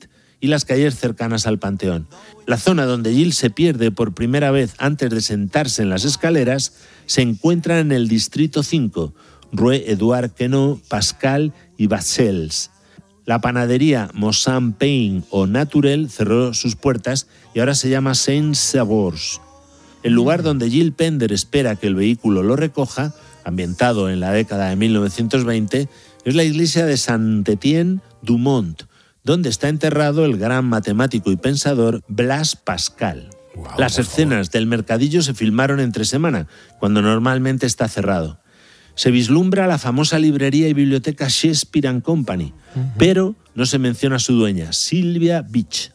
y las calles cercanas al Panteón. La zona donde Gilles se pierde por primera vez antes de sentarse en las escaleras se encuentra en el Distrito cinco, Rue Edouard Queneau, Pascal y Basels. La panadería Moussin Pain o Naturel cerró sus puertas y ahora se llama Saint-Sauveurs. El lugar donde Gilles Pender espera que el vehículo lo recoja, ambientado en la década de mil novecientos veinte, es la iglesia de Saint-Étienne-du-Mont, donde está enterrado el gran matemático y pensador Blaise Pascal. Wow, Las escenas del mercadillo se filmaron entre semana, cuando normalmente está cerrado. Se vislumbra la famosa librería y biblioteca Shakespeare and Company, uh-huh. pero no se menciona a su dueña, Sylvia Beach.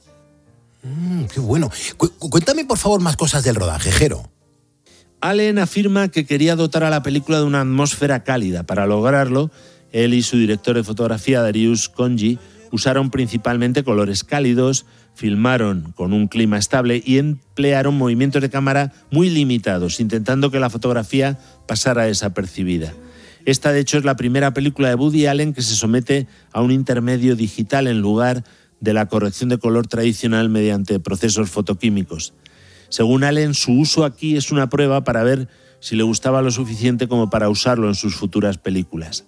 Mm, ¡Qué bueno! Cu- cuéntame, por favor, más cosas del rodaje, Jero. Allen afirma que quería dotar a la película de una atmósfera cálida. Para lograrlo, él y su director de fotografía, Darius Khondji, usaron principalmente colores cálidos, filmaron con un clima estable y emplearon movimientos de cámara muy limitados, intentando que la fotografía pasara desapercibida. Esta, de hecho, es la primera película de Woody Allen que se somete a un intermedio digital en lugar de la corrección de color tradicional mediante procesos fotoquímicos. Según Allen, su uso aquí es una prueba para ver si le gustaba lo suficiente como para usarlo en sus futuras películas.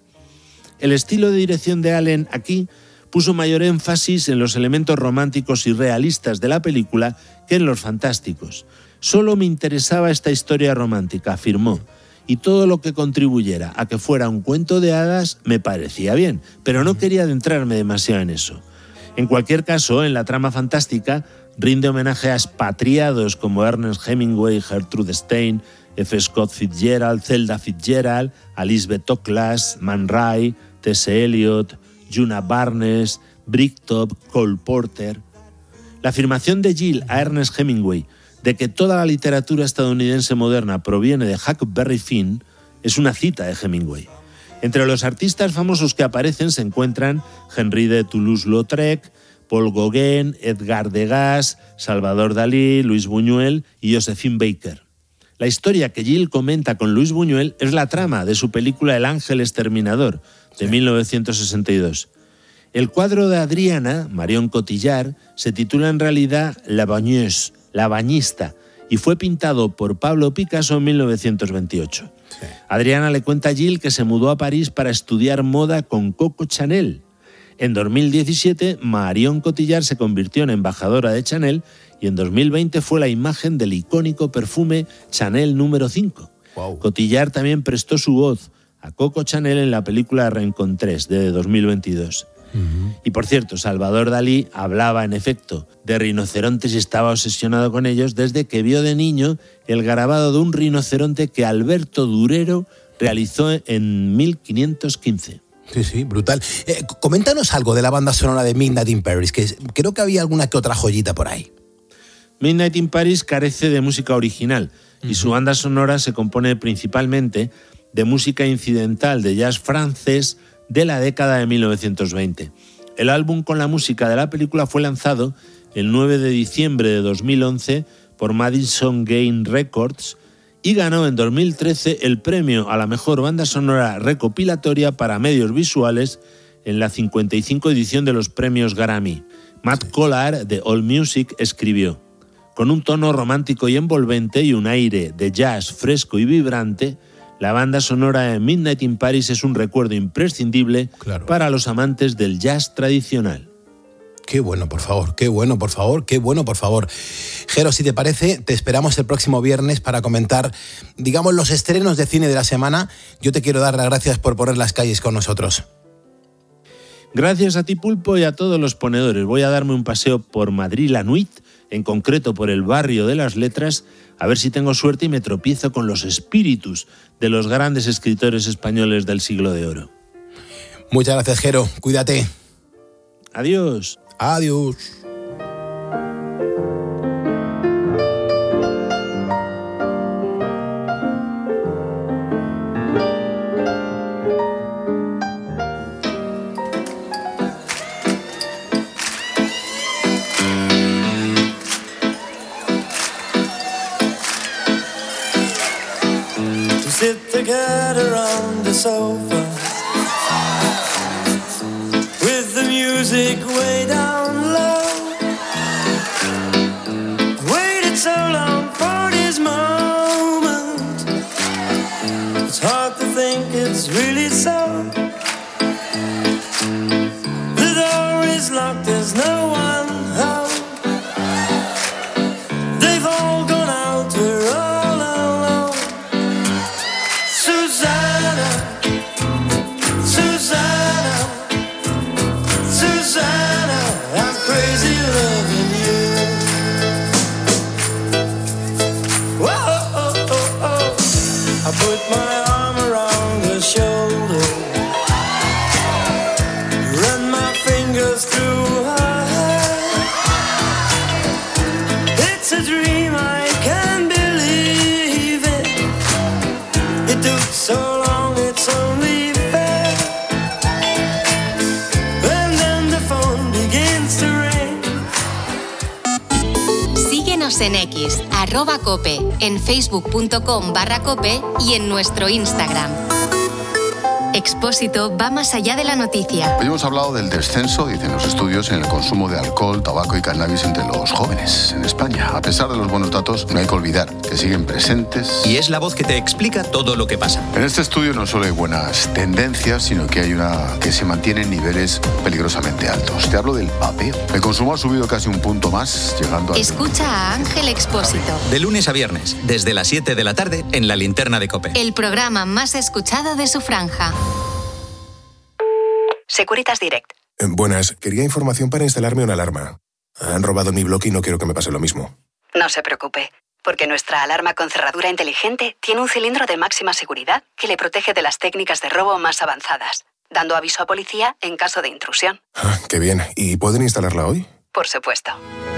El estilo de dirección de Allen aquí puso mayor énfasis en los elementos románticos y realistas de la película que en los fantásticos. Solo me interesaba esta historia romántica, afirmó, y todo lo que contribuyera a que fuera un cuento de hadas me parecía bien, pero no quería adentrarme demasiado en eso. En cualquier caso, en la trama fantástica rinde homenaje a expatriados como Ernest Hemingway, Gertrude Stein, F. Scott Fitzgerald, Zelda Fitzgerald, Elizabeth Toklas, Man Ray, T S. Eliot, Juna Barnes, Bricktop, Cole Porter. La afirmación de Gilles a Ernest Hemingway de que toda la literatura estadounidense moderna proviene de Huckleberry Finn es una cita de Hemingway. Entre los artistas famosos que aparecen se encuentran Henri de Toulouse-Lautrec, Paul Gauguin, Edgar Degas, Salvador Dalí, Luis Buñuel y Josephine Baker. La historia que Gilles comenta con Luis Buñuel es la trama de su película El ángel exterminador, de mil novecientos sesenta y dos. El cuadro de Adriana, Marion Cotillard, se titula en realidad La Bagneuse, la bañista, y fue pintado por Pablo Picasso en mil novecientos veintiocho. Sí. Adriana le cuenta a Gilles que se mudó a París para estudiar moda con Coco Chanel. En dos mil diecisiete, Marion Cotillard se convirtió en embajadora de Chanel y en dos mil veinte fue la imagen del icónico perfume Chanel número cinco. Wow. Cotillard también prestó su voz a Coco Chanel en la película Rencontres de dos mil veintidós. Uh-huh. Y por cierto, Salvador Dalí hablaba en efecto de rinocerontes y estaba obsesionado con ellos desde que vio de niño el grabado de un rinoceronte que Alberto Durero realizó en mil quinientos quince. Sí, sí, brutal. Eh, coméntanos algo de la banda sonora de Midnight in Paris, que creo que había alguna que otra joyita por ahí. Midnight in Paris carece de música original uh-huh. y su banda sonora se compone principalmente de música incidental de jazz francés de la década de mil novecientos veinte. El álbum con la música de la película fue lanzado el nueve de diciembre de dos mil once por Madison Game Records y ganó en dos mil trece el premio a la mejor banda sonora recopilatoria para medios visuales en la cincuenta y cinco edición de los premios Grammy. Matt Collard de AllMusic escribió: con un tono romántico y envolvente y un aire de jazz fresco y vibrante, la banda sonora de Midnight in Paris es un recuerdo imprescindible claro. para los amantes del jazz tradicional. Qué bueno, por favor, qué bueno, por favor, qué bueno, por favor. Jero, si te parece, te esperamos el próximo viernes para comentar, digamos, los estrenos de cine de la semana. Yo te quiero dar las gracias por poner las calles con nosotros. Gracias a ti, Pulpo, y a todos los ponedores. Voy a darme un paseo por Madrid-La Nuit, en concreto por el barrio de las Letras, a ver si tengo suerte y me tropiezo con los espíritus de los grandes escritores españoles del siglo de oro. Muchas gracias, Jero. Cuídate. Adiós. Adiós. Sit together on the sofa with the music way down low. Síguenos en X, arroba cope, en facebook.com barra cope y en nuestro Instagram. Expósito va más allá de la noticia. Hoy hemos hablado del descenso, dicen los estudios, en el consumo de alcohol, tabaco y cannabis entre los jóvenes en España. A pesar de los buenos datos, no hay que olvidar que siguen presentes. Y es la voz que te explica todo lo que pasa. En este estudio no solo hay buenas tendencias, sino que hay una que se mantiene en niveles peligrosamente altos. Te hablo del vapeo. El consumo ha subido casi un punto más, llegando a... Escucha a Ángel Expósito. De lunes a viernes, desde las siete de la tarde, en La Linterna de COPE. El programa más escuchado de su franja. Securitas Direct. Eh, buenas, quería información para instalarme una alarma. Han robado mi bloque y no quiero que me pase lo mismo. No se preocupe, porque nuestra alarma con cerradura inteligente tiene un cilindro de máxima seguridad que le protege de las técnicas de robo más avanzadas, dando aviso a policía en caso de intrusión. Ah, qué bien. ¿Y pueden instalarla hoy? Por supuesto.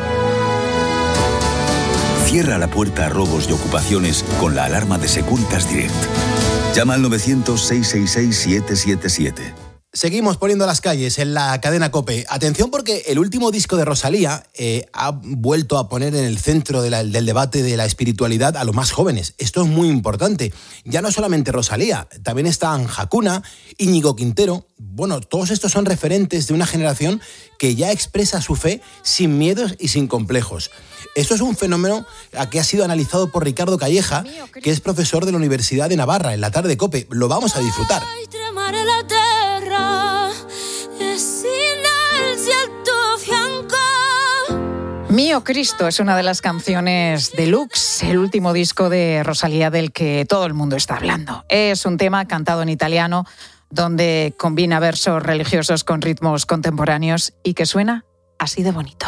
Cierra la puerta a robos y ocupaciones con la alarma de Securitas Direct. Llama al novecientos, seiscientos sesenta y seis, setecientos setenta y siete. Seguimos poniendo las calles en la cadena COPE. Atención porque el último disco de Rosalía eh, ha vuelto a poner en el centro de la, del debate de la espiritualidad a los más jóvenes. Esto es muy importante. Ya no solamente Rosalía, también están Hakuna, Íñigo Quintero. Bueno, todos estos son referentes de una generación que ya expresa su fe sin miedos y sin complejos. Esto es un fenómeno que ha sido analizado por Ricardo Calleja, que es profesor de la Universidad de Navarra, en la tarde COPE. Lo vamos a disfrutar. Mío Cristo es una de las canciones de Lux, el último disco de Rosalía del que todo el mundo está hablando. Es un tema cantado en italiano donde combina versos religiosos con ritmos contemporáneos y que suena así de bonito.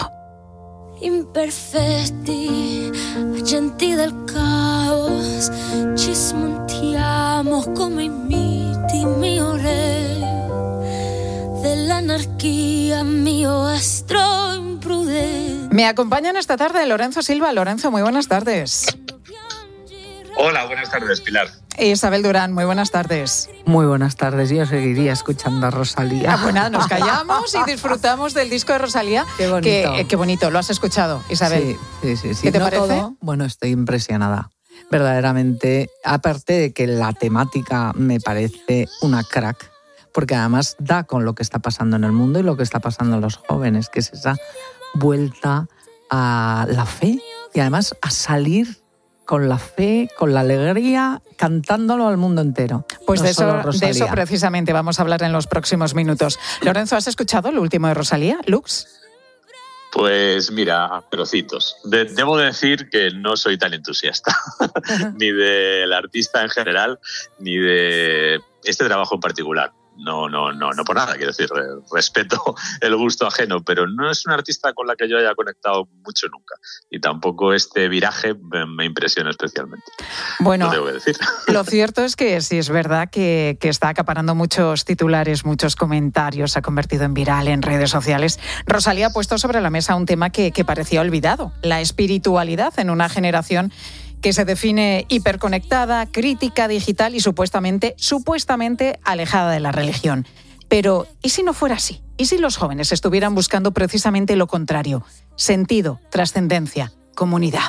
Imperfetti, agenti del caos, ci smontiamo come i miti, mio re, dell'anarchia, mio astro imprudente. Me acompañan esta tarde Lorenzo Silva. Lorenzo, muy buenas tardes. Hola, buenas tardes, Pilar. Isabel Durán, muy buenas tardes. Muy buenas tardes, yo seguiría escuchando a Rosalía. Ah, pues nada, nos callamos y disfrutamos del disco de Rosalía. Qué bonito. Que, eh, qué bonito, ¿lo has escuchado, Isabel? Sí, sí, sí. sí. ¿Qué te no parece? Todo, bueno, estoy impresionada. Verdaderamente, aparte de que la temática me parece una crack, porque además da con lo que está pasando en el mundo y lo que está pasando en los jóvenes, que es esa vuelta a la fe y además a salir con la fe, con la alegría, cantándolo al mundo entero. Pues no de, eso, Rosalía. de eso precisamente vamos a hablar en los próximos minutos. Lorenzo, ¿has escuchado lo último de Rosalía, Lux? Pues mira, trocitos. De, debo decir que no soy tan entusiasta, ni del artista en general, ni de este trabajo en particular. No, no, no, no por nada, quiero decir, respeto el gusto ajeno, pero no es una artista con la que yo haya conectado mucho nunca. Y tampoco este viraje me, me impresiona especialmente. Bueno, lo debo decir. Lo cierto es que sí es verdad que, que está acaparando muchos titulares, muchos comentarios, se ha convertido en viral en redes sociales. Rosalía ha puesto sobre la mesa un tema que, que parecía olvidado, la espiritualidad en una generación que se define hiperconectada, crítica, digital y supuestamente, supuestamente alejada de la religión. Pero, ¿y si no fuera así? ¿Y si los jóvenes estuvieran buscando precisamente lo contrario? Sentido, trascendencia, comunidad.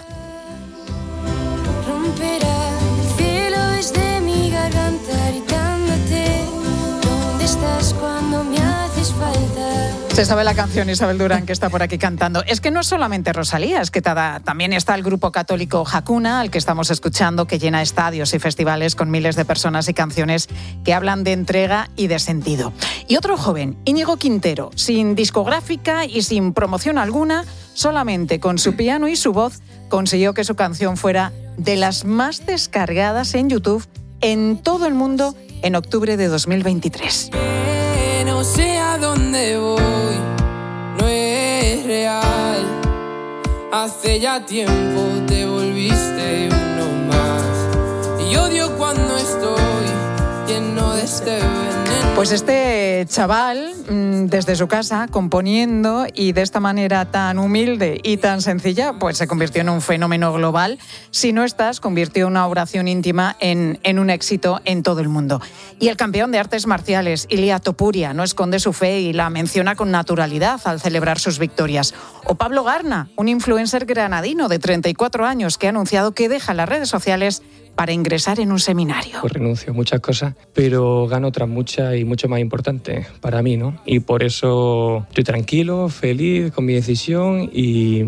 Romperá el cielo desde mi garganta gritándote, ¿dónde estás cuando me haces falta? Se sabe la canción, Isabel Durán, que está por aquí cantando. Es que no es solamente Rosalía, es que tada, también está el grupo católico Hakuna, al que estamos escuchando, que llena estadios y festivales con miles de personas y canciones que hablan de entrega y de sentido. Y otro joven, Íñigo Quintero, sin discográfica y sin promoción alguna, solamente con su piano y su voz, consiguió que su canción fuera de las más descargadas en YouTube en todo el mundo en octubre de dos mil veintitrés. Que no sé a dónde voy, no es real. Hace ya tiempo te volviste uno más. Y odio cuando estoy lleno de este veneno. Pues este chaval, desde su casa, componiendo y de esta manera tan humilde y tan sencilla, pues se convirtió en un fenómeno global. Si no estás, convirtió una oración íntima en, en un éxito en todo el mundo. Y el campeón de artes marciales, Ilia Topuria, no esconde su fe y la menciona con naturalidad al celebrar sus victorias. O Pablo Garna, un influencer granadino de treinta y cuatro años que ha anunciado que deja las redes sociales para ingresar en un seminario. Pues renuncio a muchas cosas, pero gano otras muchas y mucho más importantes para mí, ¿no? Y por eso estoy tranquilo, feliz con mi decisión y,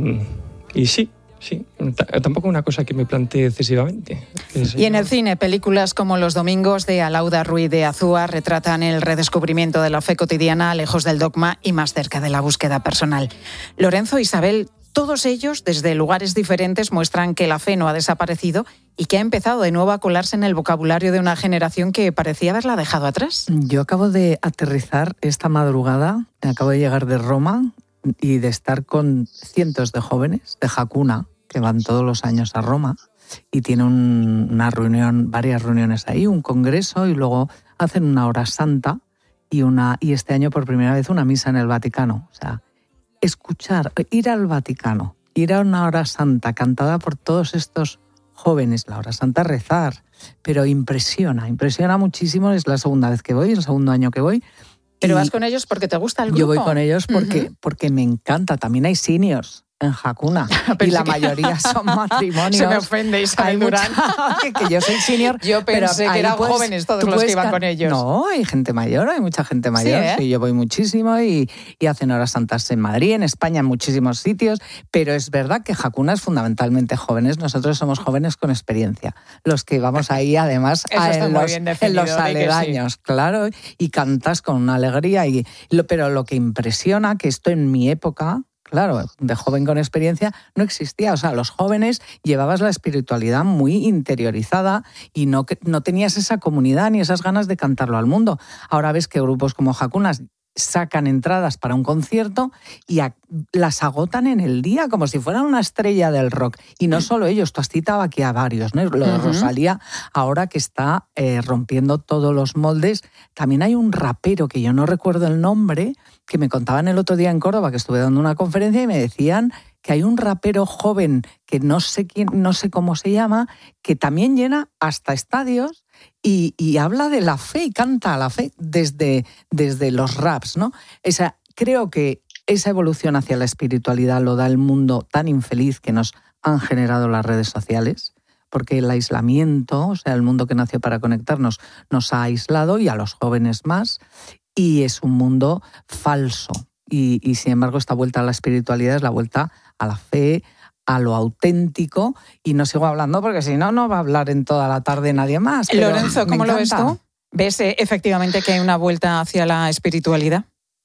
y sí, sí. T- tampoco es una cosa que me plantee excesivamente. Y en el cine, películas como Los domingos de Alauda Ruiz de Azúa retratan el redescubrimiento de la fe cotidiana, lejos del dogma y más cerca de la búsqueda personal. Lorenzo, Isabel, todos ellos, desde lugares diferentes, muestran que la fe no ha desaparecido y que ha empezado de nuevo a colarse en el vocabulario de una generación que parecía haberla dejado atrás. Yo acabo de aterrizar esta madrugada, acabo de llegar de Roma y de estar con cientos de jóvenes de Hakuna, que van todos los años a Roma y tienen un, una reunión, varias reuniones ahí, un congreso y luego hacen una hora santa y, una, y este año por primera vez una misa en el Vaticano. O sea, escuchar, ir al Vaticano, ir a una hora santa cantada por todos estos jóvenes, la hora santa, rezar, pero impresiona, impresiona muchísimo. Es la segunda vez que voy, el segundo año que voy. ¿Pero vas con ellos porque te gusta el grupo? Yo voy con ellos porque, Uh-huh. porque me encanta. También hay seniors en Hakuna y la que- mayoría son matrimonios. Se me ofende, Isabel Hay Durán. mucha- que yo soy senior. Yo pero pensé que ahí eran puedes- jóvenes todos tú los puedes que iban can- con ellos. No, hay gente mayor, hay mucha gente mayor. ¿eh? Sí, yo voy muchísimo y, y hacen horas santas en Madrid, en España, en muchísimos sitios. Pero es verdad que Hakuna es fundamentalmente jóvenes. Nosotros somos jóvenes con experiencia. Los que vamos ahí, además, Eso a- está en, muy los, bien en definido, los di que sí. aledaños, claro. Y cantas con una alegría. Y, lo- pero lo que impresiona, que esto en mi época, claro, de joven con experiencia, no existía. O sea, los jóvenes llevabas la espiritualidad muy interiorizada y no, que- no tenías esa comunidad ni esas ganas de cantarlo al mundo. Ahora ves que grupos como Hakunas sacan entradas para un concierto y a- las agotan en el día como si fueran una estrella del rock. Y no solo ellos, tú has citado aquí a varios, ¿no? Lo de Ujú. Rosalía, ahora que está eh, rompiendo todos los moldes. También hay un rapero que yo no recuerdo el nombre, que me contaban el otro día en Córdoba, que estuve dando una conferencia y me decían que hay un rapero joven que no sé quién, no sé cómo se llama, que también llena hasta estadios y, y habla de la fe y canta a la fe desde, desde los raps, ¿no? Esa, creo que esa evolución hacia la espiritualidad lo da el mundo tan infeliz que nos han generado las redes sociales, porque el aislamiento, o sea, el mundo que nació para conectarnos, nos ha aislado y a los jóvenes más, y es un mundo falso. Y, y sin embargo, esta vuelta a la espiritualidad es la vuelta a la fe, a lo auténtico, y no sigo hablando porque si no, no va a hablar en toda la tarde nadie más. pero Lorenzo, me ¿cómo lo ves encanta. tú? ¿Ves eh, efectivamente que hay una vuelta hacia la espiritualidad?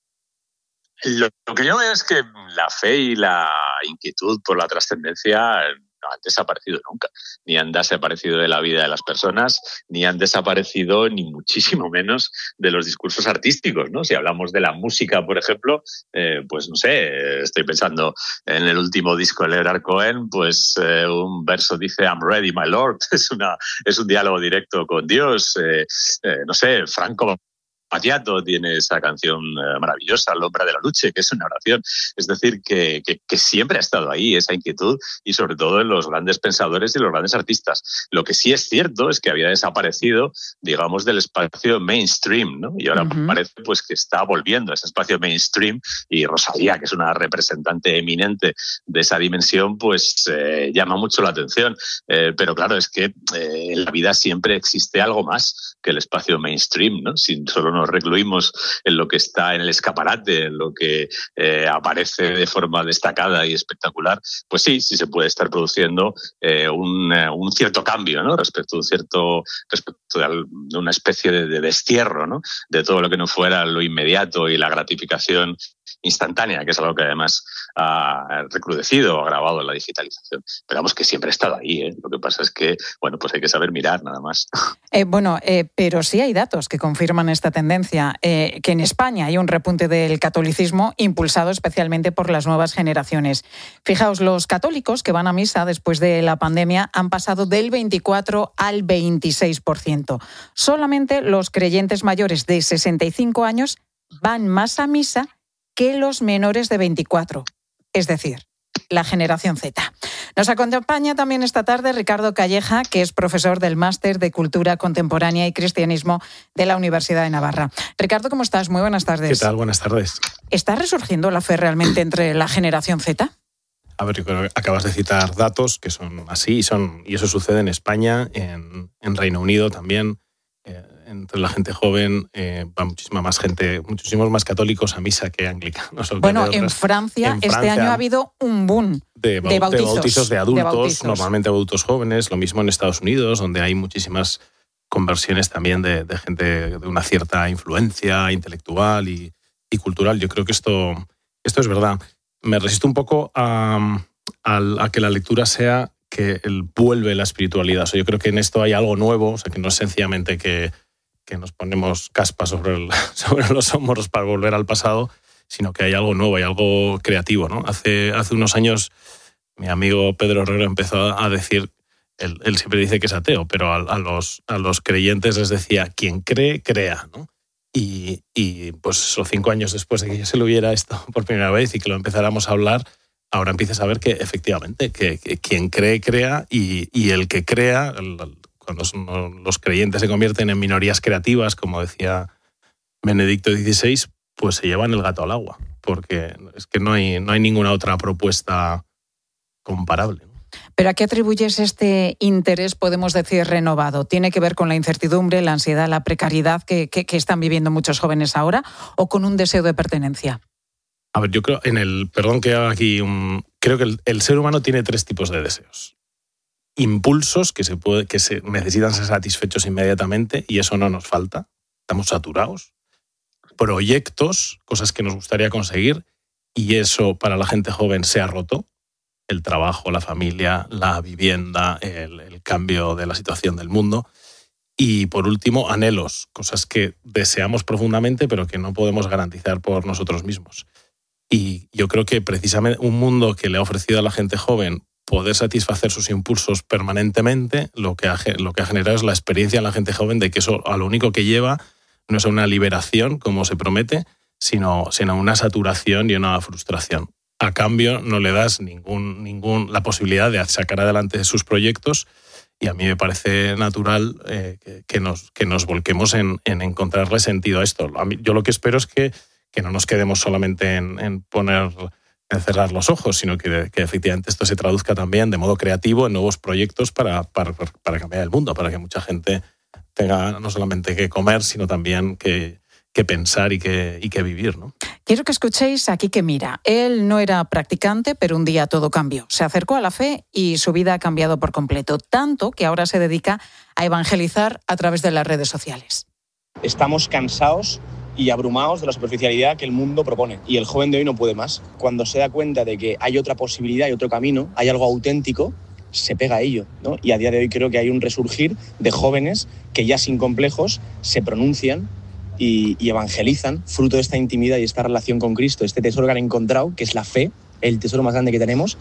Lo, lo que yo veo es que la fe y la inquietud por la trascendencia no han desaparecido nunca, ni han desaparecido de la vida de las personas, ni han desaparecido ni muchísimo menos de los discursos artísticos, ¿no? Si hablamos de la música, por ejemplo, eh, pues no sé, estoy pensando en el último disco de Leonard Cohen, pues eh, un verso dice I'm ready, my lord, es, una, es un diálogo directo con Dios, eh, eh, no sé, Franco Battiato tiene esa canción eh, maravillosa, L'ombra de la luce, que es una oración. Es decir, que, que, que siempre ha estado ahí esa inquietud y sobre todo en los grandes pensadores y los grandes artistas. Lo que sí es cierto es que había desaparecido, digamos, del espacio mainstream, ¿no? Y ahora Ujú. parece pues, que está volviendo a ese espacio mainstream y Rosalía, que es una representante eminente de esa dimensión, pues eh, llama mucho la atención. Eh, pero claro, es que eh, en la vida siempre existe algo más que el espacio mainstream, ¿no? Si solo nos recluimos en lo que está en el escaparate, en lo que eh, aparece de forma destacada y espectacular, pues sí, sí se puede estar produciendo eh, un, eh, un cierto cambio, ¿no? Respecto a un cierto, respecto de, al- de una especie de, de destierro, ¿no? De todo lo que no fuera lo inmediato y la gratificación instantánea, que es algo que además ha recrudecido, ha agravado la digitalización. Pero vamos, que siempre ha estado ahí, ¿eh? Lo que pasa es que, bueno, pues hay que saber mirar nada más. Eh, bueno, eh, pero sí hay datos que confirman esta tendencia, eh, que en España hay un repunte del catolicismo impulsado especialmente por las nuevas generaciones. Fijaos, los católicos que van a misa después de la pandemia han pasado del veinticuatro al veintiséis por ciento. Solamente los creyentes mayores de sesenta y cinco años van más a misa que los menores de veinticuatro, es decir, la generación Z. Nos acompaña también esta tarde Ricardo Calleja, que es profesor del Máster de Cultura Contemporánea y Cristianismo de la Universidad de Navarra. Ricardo, ¿cómo estás? Muy buenas tardes. ¿Qué tal? Buenas tardes. ¿Está resurgiendo la fe realmente entre la generación Z? A ver, yo creo que acabas de citar datos que son así, y, son, y eso sucede en España, en, en Reino Unido también. Eh, entre la gente joven eh, va muchísima más gente, muchísimos más católicos a misa que anglicanos. Bueno, en Francia, en Francia este año ha habido un boom de, de, bautizos, de bautizos de adultos, de bautizos. Normalmente adultos jóvenes. Lo mismo en Estados Unidos, donde hay muchísimas conversiones también de, de gente de una cierta influencia intelectual y, y cultural. Yo creo que esto, esto es verdad. Me resisto un poco a, a, a que la lectura sea que el vuelve la espiritualidad. O sea, yo creo que en esto hay algo nuevo, o sea, que no es sencillamente que, que nos ponemos caspa sobre, el, sobre los hombros para volver al pasado, sino que hay algo nuevo, hay algo creativo, ¿no? Hace, hace unos años mi amigo Pedro Herrero empezó a decir, él, él siempre dice que es ateo, pero a, a, los, a los creyentes les decía, quien cree, crea, ¿no? Y, y pues esos cinco años después de que yo se lo hubiera esto por primera vez y que lo empezáramos a hablar, ahora empiezas a ver que efectivamente, que, que quien cree, crea, y, y el que crea, el, cuando son, los creyentes se convierten en minorías creativas, como decía Benedicto dieciséis, pues se llevan el gato al agua, porque es que no hay, no hay ninguna otra propuesta comparable. ¿Pero a qué atribuyes este interés, podemos decir, renovado? ¿Tiene que ver con la incertidumbre, la ansiedad, la precariedad que, que, que están viviendo muchos jóvenes ahora, o con un deseo de pertenencia? A ver, yo creo, en el, perdón que haga aquí un, creo que el, el ser humano tiene tres tipos de deseos. Impulsos que se puede, que se necesitan ser satisfechos inmediatamente, y eso no nos falta, estamos saturados. Proyectos, cosas que nos gustaría conseguir, y eso para la gente joven se ha roto. El trabajo, la familia, la vivienda, el, el cambio de la situación del mundo. Y por último, anhelos, cosas que deseamos profundamente pero que no podemos garantizar por nosotros mismos. Y yo creo que precisamente un mundo que le ha ofrecido a la gente joven poder satisfacer sus impulsos permanentemente, lo que ha, lo que ha generado es la experiencia en la gente joven de que eso a lo único que lleva no es a una liberación, como se promete, sino, sino a una saturación y una frustración. A cambio, no le das ningún, ningún, la posibilidad de sacar adelante sus proyectos, y a mí me parece natural eh, que, que, nos, que nos volquemos en, en encontrarle sentido a esto. A mí, yo lo que espero es que, que no nos quedemos solamente en, en poner, en cerrar los ojos, sino que, que efectivamente esto se traduzca también de modo creativo en nuevos proyectos para, para, para cambiar el mundo, para que mucha gente tenga no solamente que comer, sino también que, que pensar y que, y que vivir, ¿no? Quiero que escuchéis a Quique Mira. Él no era practicante, pero un día todo cambió. Se acercó a la fe y su vida ha cambiado por completo, tanto que ahora se dedica a evangelizar a través de las redes sociales. Estamos cansados y abrumados de la superficialidad que el mundo propone, y el joven de hoy no puede más. Cuando se da cuenta de que hay otra posibilidad, hay otro camino, hay algo auténtico, se pega a ello, ¿no? Y a día de hoy creo que hay un resurgir de jóvenes que ya sin complejos se pronuncian Y, y evangelizan, fruto de esta intimidad y esta relación con Cristo, este tesoro que han encontrado, que es la fe, el tesoro más grande que tenemos.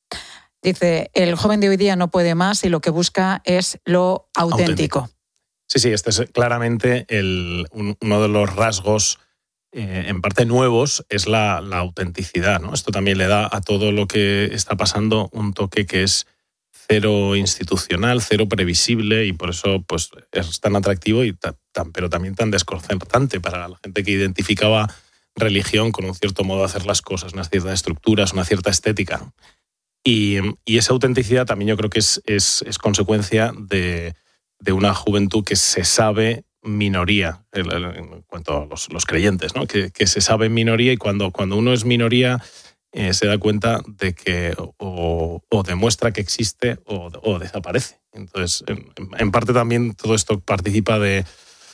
Dice, el joven de hoy día no puede más y lo que busca es lo auténtico. auténtico. Sí, sí, este es claramente el, un, uno de los rasgos eh, en parte nuevos, es la, la autenticidad, ¿no? Esto también le da a todo lo que está pasando un toque que es cero institucional, cero previsible, y por eso pues, es tan atractivo, y tan, pero también tan desconcertante para la gente que identificaba religión con un cierto modo de hacer las cosas, unas ciertas estructuras, una cierta estética. Y, y esa autenticidad también yo creo que es, es, es consecuencia de, de una juventud que se sabe minoría, en cuanto a los, los creyentes, ¿no? que, que se sabe minoría, y cuando, cuando uno es minoría Eh, se da cuenta de que o, o demuestra que existe o, o desaparece. Entonces, en, en parte también todo esto participa de,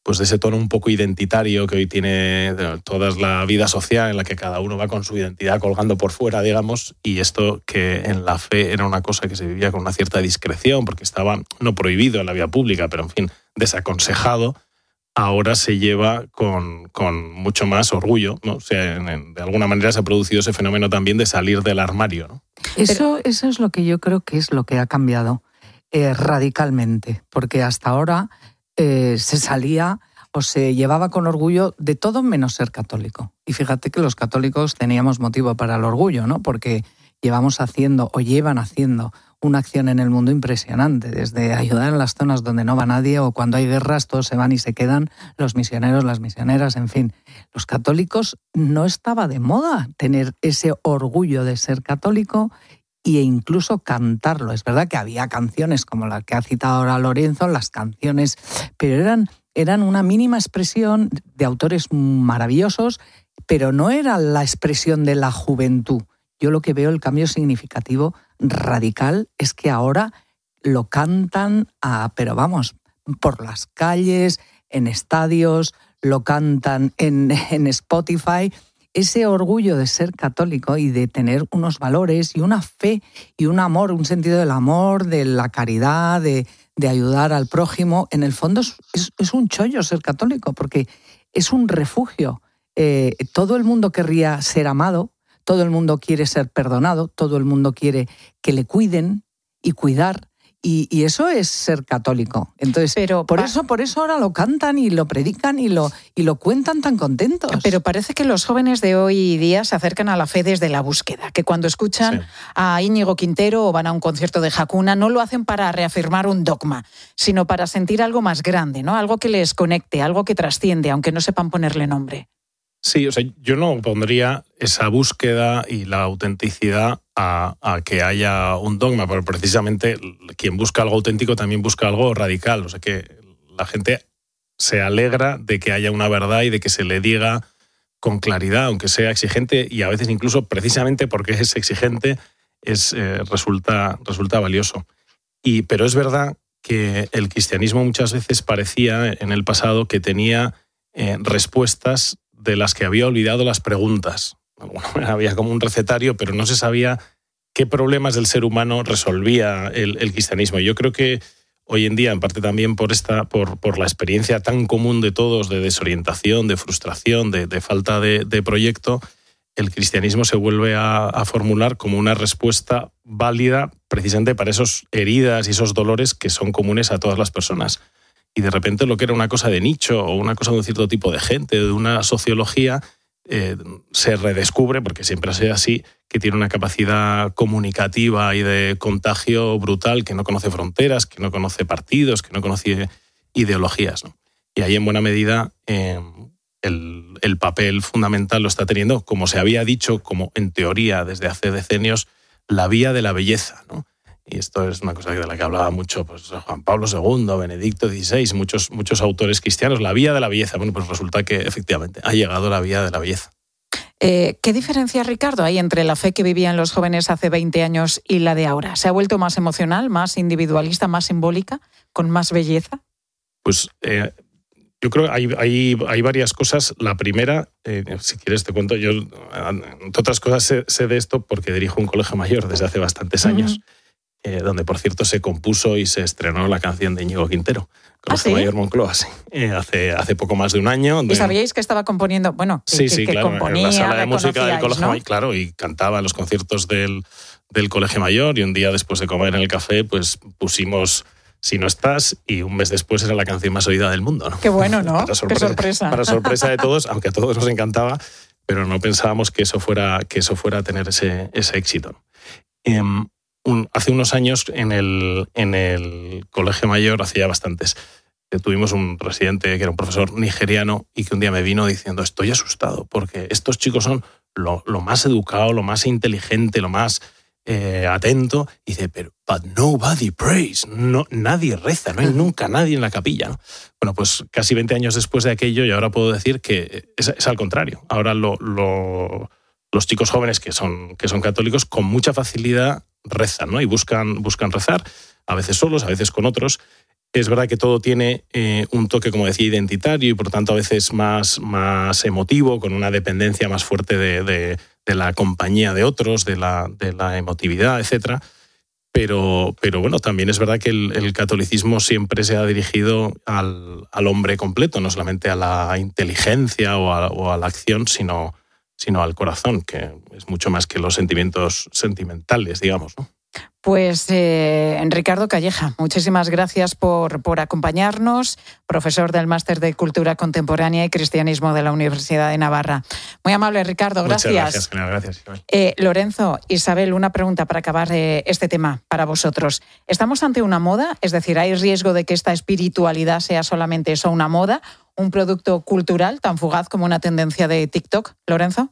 pues de ese tono un poco identitario que hoy tiene toda la vida social, en la que cada uno va con su identidad colgando por fuera, digamos, y esto que en la fe era una cosa que se vivía con una cierta discreción, porque estaba no prohibido en la vía pública, pero en fin, desaconsejado, ahora se lleva con, con mucho más orgullo, ¿no? O sea, en, en, de alguna manera se ha producido ese fenómeno también de salir del armario, ¿no? Eso, eso es lo que yo creo que es lo que ha cambiado eh, radicalmente, porque hasta ahora eh, se salía o se llevaba con orgullo de todo menos ser católico. Y fíjate que los católicos teníamos motivo para el orgullo, ¿no? Porque llevamos haciendo o llevan haciendo una acción en el mundo impresionante, desde ayudar en las zonas donde no va nadie o cuando hay guerras todos se van y se quedan, los misioneros, las misioneras, en fin. Los católicos no estaba de moda tener ese orgullo de ser católico e incluso cantarlo. Es verdad que había canciones como la que ha citado ahora Lorenzo, las canciones, pero eran, eran una mínima expresión de autores maravillosos, pero no era la expresión de la juventud. Yo lo que veo, el cambio significativo radical, es que ahora lo cantan, a, pero vamos, por las calles, en estadios, lo cantan en, en Spotify. Ese orgullo de ser católico y de tener unos valores y una fe y un amor, un sentido del amor, de la caridad, de, de ayudar al prójimo, en el fondo es, es, es un chollo ser católico, porque es un refugio. Eh, todo el mundo querría ser amado, todo el mundo quiere ser perdonado, todo el mundo quiere que le cuiden y cuidar, y, y eso es ser católico. Entonces, pero por eso, por eso ahora lo cantan y lo predican y lo, y lo cuentan tan contentos. Pero parece que los jóvenes de hoy día se acercan a la fe desde la búsqueda, que cuando escuchan sí. a Íñigo Quintero o van a un concierto de Hakuna, no lo hacen para reafirmar un dogma, sino para sentir algo más grande, ¿no? Algo que les conecte, algo que trasciende, aunque no sepan ponerle nombre. Sí, o sea, yo no pondría esa búsqueda y la autenticidad a, a que haya un dogma, pero precisamente quien busca algo auténtico también busca algo radical. O sea, que la gente se alegra de que haya una verdad y de que se le diga con claridad, aunque sea exigente, y a veces incluso precisamente porque es exigente, es, eh, resulta, resulta valioso. Y, pero es verdad que el cristianismo muchas veces parecía en el pasado que tenía eh, respuestas de las que había olvidado las preguntas. Bueno, había como un recetario, pero no se sabía qué problemas del ser humano resolvía el, el cristianismo. Yo creo que hoy en día, en parte también por, esta, por, por la experiencia tan común de todos, de desorientación, de frustración, de, de falta de, de proyecto, el cristianismo se vuelve a, a formular como una respuesta válida precisamente para esas heridas y esos dolores que son comunes a todas las personas. Y de repente lo que era una cosa de nicho o una cosa de un cierto tipo de gente, de una sociología, eh, se redescubre, porque siempre ha sido así, que tiene una capacidad comunicativa y de contagio brutal, que no conoce fronteras, que no conoce partidos, que no conoce ideologías, ¿no? Y ahí en buena medida eh, el, el papel fundamental lo está teniendo, como se había dicho, como en teoría desde hace decenios, la vía de la belleza, ¿no? Y esto es una cosa de la que hablaba mucho pues, Juan Pablo segundo, Benedicto dieciséis, muchos, muchos autores cristianos, la vía de la belleza. Bueno, pues resulta que efectivamente ha llegado la vía de la belleza. Eh, ¿Qué diferencia, Ricardo, hay entre la fe que vivían los jóvenes hace veinte años y la de ahora? ¿Se ha vuelto más emocional, más individualista, más simbólica, con más belleza? Pues eh, yo creo que hay, hay, hay varias cosas. La primera, eh, si quieres te cuento, yo, entre otras cosas, sé, sé de esto porque dirijo un colegio mayor desde hace bastantes años. Uh-huh. Eh, donde, por cierto, se compuso y se estrenó la canción de Íñigo Quintero, Colegio ¿Ah, sí? Mayor Moncloa, sí, eh, hace, hace poco más de un año. Donde... ¿Y sabíais que estaba componiendo? Bueno, que, sí, que, sí, que claro, componía, en la sala de música del Colegio ¿no? Mayor, claro, y cantaba en los conciertos del, del Colegio Mayor, y un día después de comer en el café, pues pusimos Si no estás, y un mes después era la canción más oída del mundo, ¿no? Qué bueno, ¿no? Para sorpresa, Qué sorpresa. Para sorpresa de todos, aunque a todos nos encantaba, pero no pensábamos que eso fuera, que eso fuera a tener ese, ese éxito. Eh, Un, hace unos años en el, en el Colegio Mayor, hacía bastantes, tuvimos un residente que era un profesor nigeriano y que un día me vino diciendo: estoy asustado porque estos chicos son lo, lo más educado, lo más inteligente, lo más eh, atento. Y dice, pero but nobody prays, no, nadie reza, no hay nunca nadie en la capilla, ¿no? Bueno, pues casi veinte años después de aquello, y ahora puedo decir que es, es al contrario. Ahora lo, lo, los chicos jóvenes que son, que son católicos con mucha facilidad rezan, ¿no? Y buscan, buscan rezar, a veces solos, a veces con otros. Es verdad que todo tiene eh, un toque, como decía, identitario y por tanto a veces más, más emotivo, con una dependencia más fuerte de, de, de la compañía de otros, de la, de la emotividad, etcétera. Pero, pero bueno, también es verdad que el, el catolicismo siempre se ha dirigido al, al hombre completo, no solamente a la inteligencia o a, o a la acción, sino, sino al corazón, que es mucho más que los sentimientos sentimentales, digamos, ¿no? Pues eh, Ricardo Calleja, muchísimas gracias por, por acompañarnos, profesor del Máster de Cultura Contemporánea y Cristianismo de la Universidad de Navarra. Muy amable, Ricardo, gracias. Muchas gracias, gracias. Eh, Lorenzo, Isabel, una pregunta para acabar eh, este tema para vosotros. ¿Estamos ante una moda? Es decir, ¿hay riesgo de que esta espiritualidad sea solamente eso, una moda, un producto cultural tan fugaz como una tendencia de TikTok? Lorenzo.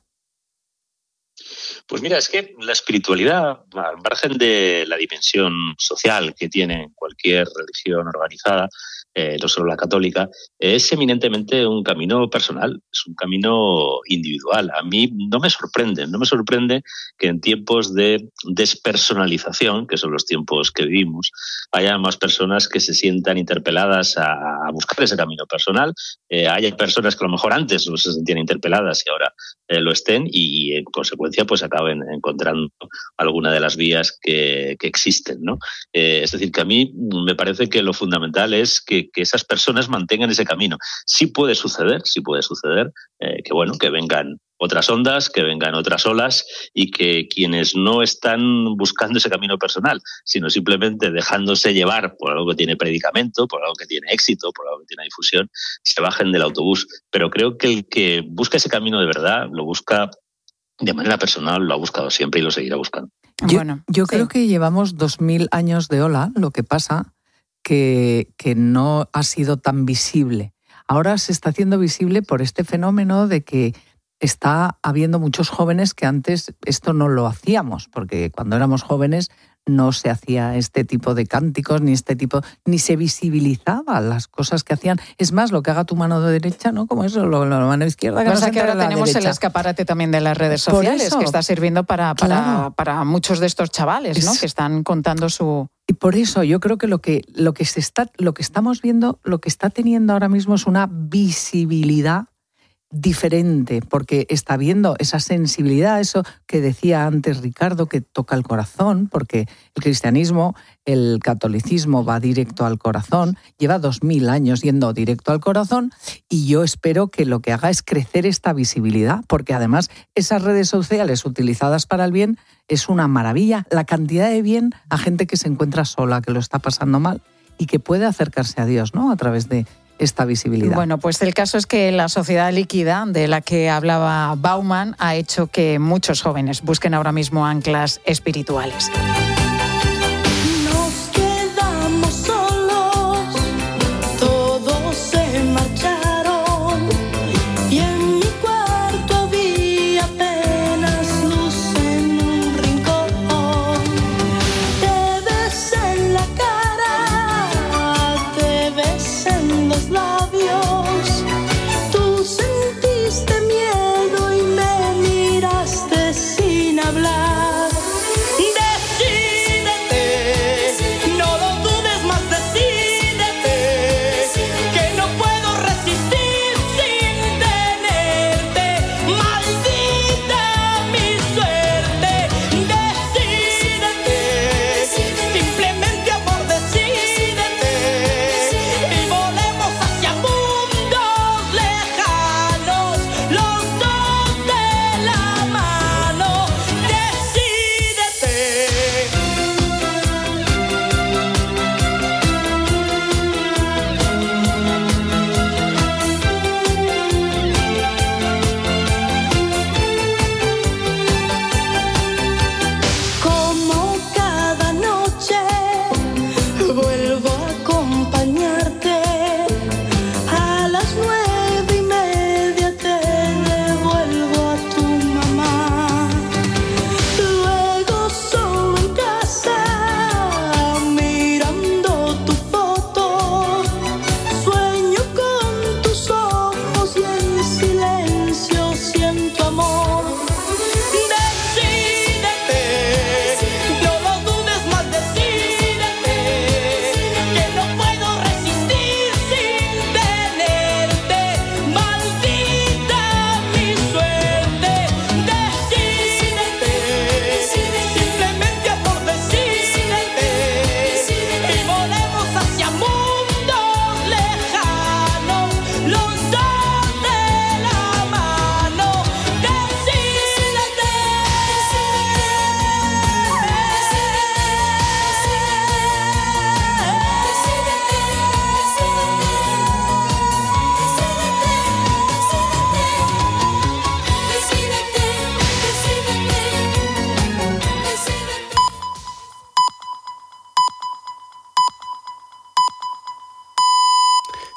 Pues mira, es que la espiritualidad, al margen de la dimensión social que tiene cualquier religión organizada, eh, no solo la católica, es eminentemente un camino personal, es un camino individual. A mí no me sorprende, no me sorprende que en tiempos de despersonalización, que son los tiempos que vivimos, haya más personas que se sientan interpeladas a, a buscar ese camino personal. Eh, haya personas que a lo mejor antes no se sentían interpeladas y ahora eh, lo estén y, y en consecuencia pues acaben encontrando alguna de las vías que, que existen, ¿no? Eh, es decir, que a mí me parece que lo fundamental es que, que esas personas mantengan ese camino. Sí puede suceder, sí puede suceder eh, que bueno, que vengan otras ondas, que vengan otras olas y que quienes no están buscando ese camino personal, sino simplemente dejándose llevar por algo que tiene predicamento, por algo que tiene éxito, por algo que tiene difusión, se bajen del autobús. Pero creo que el que busca ese camino de verdad lo busca de manera personal, lo ha buscado siempre y lo seguirá buscando. Yo, bueno, yo sí. creo que llevamos dos mil años de ola, lo que pasa que, que no ha sido tan visible. Ahora se está haciendo visible por este fenómeno de que está habiendo muchos jóvenes que antes esto no lo hacíamos, porque cuando éramos jóvenes no se hacía este tipo de cánticos, ni este tipo, ni se visibilizaba las cosas que hacían. Es más, lo que haga tu mano derecha, ¿no? Como eso, lo, la mano izquierda. Que Pasa no se que ahora tenemos derecha. El escaparate también de las redes sociales, que está sirviendo para, para, claro. para muchos de estos chavales, ¿no? Es... que están contando su... Y por eso yo creo que lo que lo que se está, lo que estamos viendo, lo que está teniendo ahora mismo es una visibilidad diferente, porque está viendo esa sensibilidad, eso que decía antes Ricardo, que toca el corazón, porque el cristianismo, el catolicismo va directo al corazón, lleva dos mil años yendo directo al corazón, y yo espero que lo que haga es crecer esta visibilidad, porque además esas redes sociales utilizadas para el bien es una maravilla, la cantidad de bien a gente que se encuentra sola, que lo está pasando mal y que puede acercarse a Dios, ¿no? A través de esta visibilidad. Bueno, pues el caso es que la sociedad líquida de la que hablaba Bauman ha hecho que muchos jóvenes busquen ahora mismo anclas espirituales. Nos quedamos solos, todos se marcharon y en mi cuarto había apenas luz en un rincón. Te ves en la cara, te ves en los labios, tú sentiste miedo y me miraste sin hablar. Decí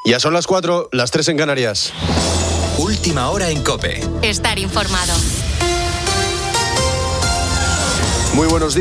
Ya son las cuatro, las tres en Canarias. Última hora en COPE. Estar informado. Muy buenos días.